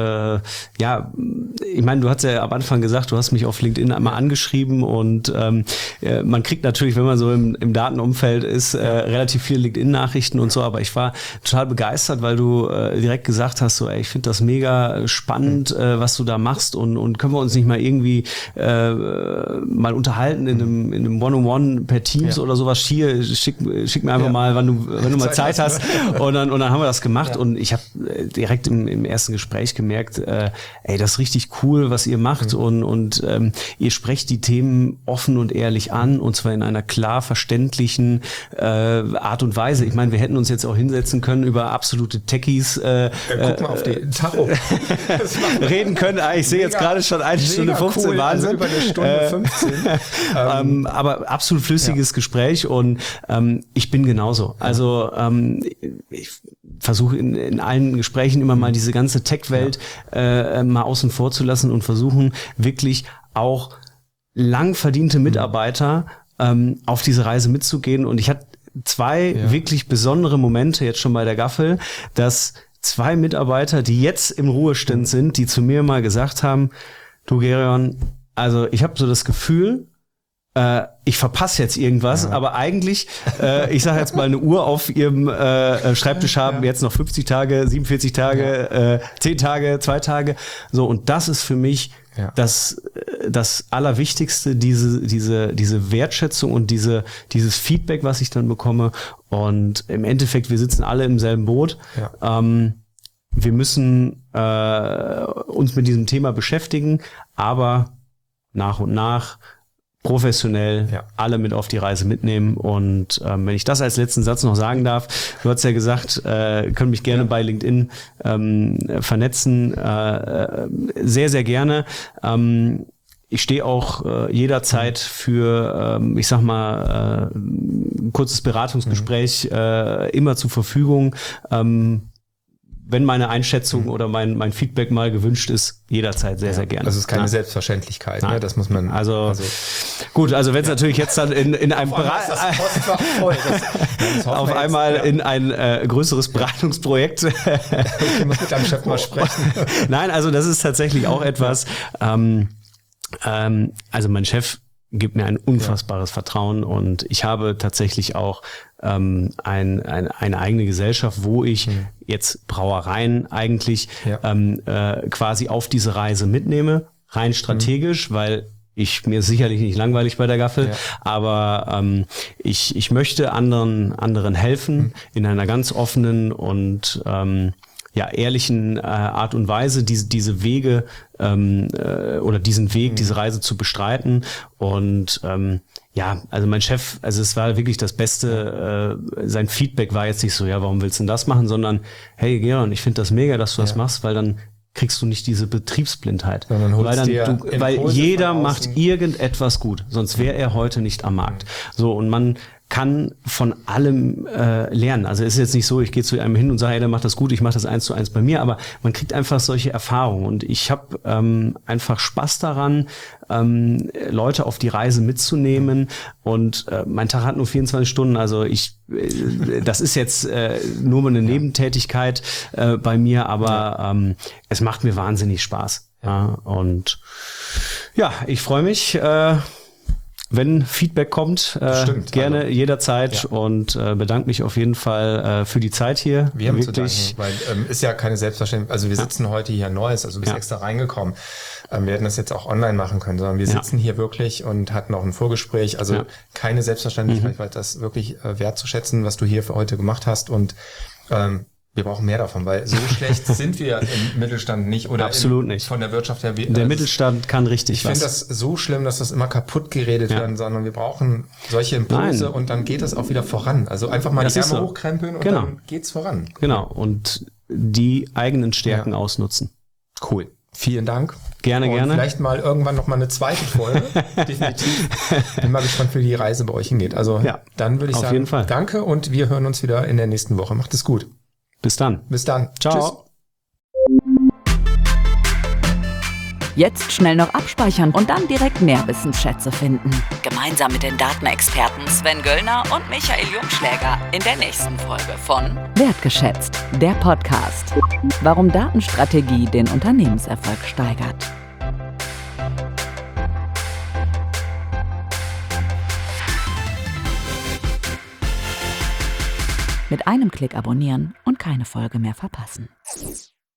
meine, du hast ja am Anfang gesagt, du hast mich auf LinkedIn einmal angeschrieben und man kriegt natürlich, wenn man so im Datenumfeld ist, relativ viele LinkedIn-Nachrichten und so, aber ich war total begeistert, weil du direkt gesagt hast, so, ey, ich finde das mega spannend, was du da machst und können wir uns nicht mal irgendwie mal unterhalten in einem One-on-One per Teams oder sowas. Hier, schick mir einfach mal, wenn du mal Zeit hast. Und dann haben wir das gemacht und ich habe direkt im ersten Gespräch gemerkt, ey, das ist richtig cool, was ihr macht und ihr sprecht die Themen offen und ehrlich an und zwar in einer klar verständlichen Art und Weise. Ich meine, wir hätten uns jetzt auch hinsetzen können über absolute Techies. Guck mal auf die Tacho. Reden können. Ich sehe jetzt gerade schon 1 Stunde 15, cool. Wahnsinn. Also über eine Stunde 15. Aber absolut flüssiges Gespräch und ich bin genauso. Also ich versuche in allen Gesprächen immer mal diese ganze Tech-Welt mal außen vor zu lassen und versuchen wirklich auch lang verdiente Mitarbeiter auf diese Reise mitzugehen. Und ich hatte 2 wirklich besondere Momente jetzt schon bei der Gaffel, dass 2 Mitarbeiter, die jetzt im Ruhestand sind, die zu mir mal gesagt haben, du Gerion, also ich habe so das Gefühl, ich verpasse jetzt irgendwas, aber eigentlich, ich sage jetzt mal eine Uhr auf ihrem Schreibtisch haben, jetzt noch 50 Tage, 47 Tage, 10 Tage, 2 Tage. So, und das ist für mich das Allerwichtigste, diese Wertschätzung und dieses Feedback, was ich dann bekomme. Und im Endeffekt, wir sitzen alle im selben Boot. Ja. Wir müssen uns mit diesem Thema beschäftigen, aber nach und nach professionell alle mit auf die Reise mitnehmen. Und wenn ich das als letzten Satz noch sagen darf, du hast ja gesagt, können mich gerne bei LinkedIn vernetzen. Sehr, sehr gerne. Ich stehe auch jederzeit für, ich sag mal, ein kurzes Beratungsgespräch immer zur Verfügung. Wenn meine Einschätzung oder mein Feedback mal gewünscht ist, jederzeit sehr, sehr gerne. Also es ist keine Selbstverständlichkeit, ne? Das muss man... Also gut, also wenn es natürlich jetzt dann in einem auf einmal in ein größeres Beratungsprojekt... Ich muss mit deinem Chef mal sprechen. Nein, also das ist tatsächlich auch etwas... also mein Chef gibt mir ein unfassbares Vertrauen und ich habe tatsächlich auch eine eigene Gesellschaft, wo ich jetzt Brauereien eigentlich quasi auf diese Reise mitnehme, rein strategisch, weil mir ist sicherlich nicht langweilig bei der Gaffel, aber ich möchte anderen helfen in einer ganz offenen und ehrlichen Art und Weise, diese Wege oder diesen Weg, diese Reise zu bestreiten. Und also mein Chef, also es war wirklich das Beste, sein Feedback war jetzt nicht so, warum willst du denn das machen, sondern hey Gerion, ich finde das mega, dass du das machst, weil dann kriegst du nicht diese Betriebsblindheit. Weil jeder macht irgendetwas gut, sonst wäre er heute nicht am Markt. So, und man kann von allem lernen. Also es ist jetzt nicht so, ich gehe zu einem hin und sage, hey, der macht das gut, ich mache das 1:1 bei mir, aber man kriegt einfach solche Erfahrungen und ich habe einfach Spaß daran, Leute auf die Reise mitzunehmen und mein Tag hat nur 24 Stunden, also das ist jetzt nur mal eine Nebentätigkeit bei mir, aber es macht mir wahnsinnig Spaß. Ja, und ich freue mich, wenn Feedback kommt, gerne jederzeit und bedanke mich auf jeden Fall für die Zeit hier. Wir haben wirklich zu danken, weil ist ja keine Selbstverständlichkeit. Also wir sitzen heute hier Neues, also du bist extra reingekommen. Wir hätten das jetzt auch online machen können, sondern wir sitzen hier wirklich und hatten auch ein Vorgespräch. Also keine Selbstverständlichkeit, weil das wirklich wertzuschätzen, was du hier für heute gemacht hast und wir brauchen mehr davon, weil so schlecht sind wir im Mittelstand nicht oder absolut nicht. Von der Wirtschaft her. Der Mittelstand kann richtig Ich finde das so schlimm, dass das immer kaputt geredet werden soll, sondern wir brauchen solche Impulse und dann geht es auch wieder voran. Also einfach mal die Ärmel hochkrempeln und dann geht's voran. Genau, und die eigenen Stärken ausnutzen. Cool. Vielen Dank. Gerne. Vielleicht mal irgendwann noch mal eine zweite Folge. Definitiv. Bin mal gespannt, wie die Reise bei euch hingeht. Also dann würde ich sagen, jeden Fall. Danke und wir hören uns wieder in der nächsten Woche. Macht es gut. Bis dann. Ciao. Tschüss. Jetzt schnell noch abspeichern und dann direkt mehr Wissensschätze finden. Gemeinsam mit den Datenexperten Sven Göllner und Michael Jungschläger in der nächsten Folge von Wertgeschätzt, der Podcast. Warum Datenstrategie den Unternehmenserfolg steigert. Mit einem Klick abonnieren und keine Folge mehr verpassen.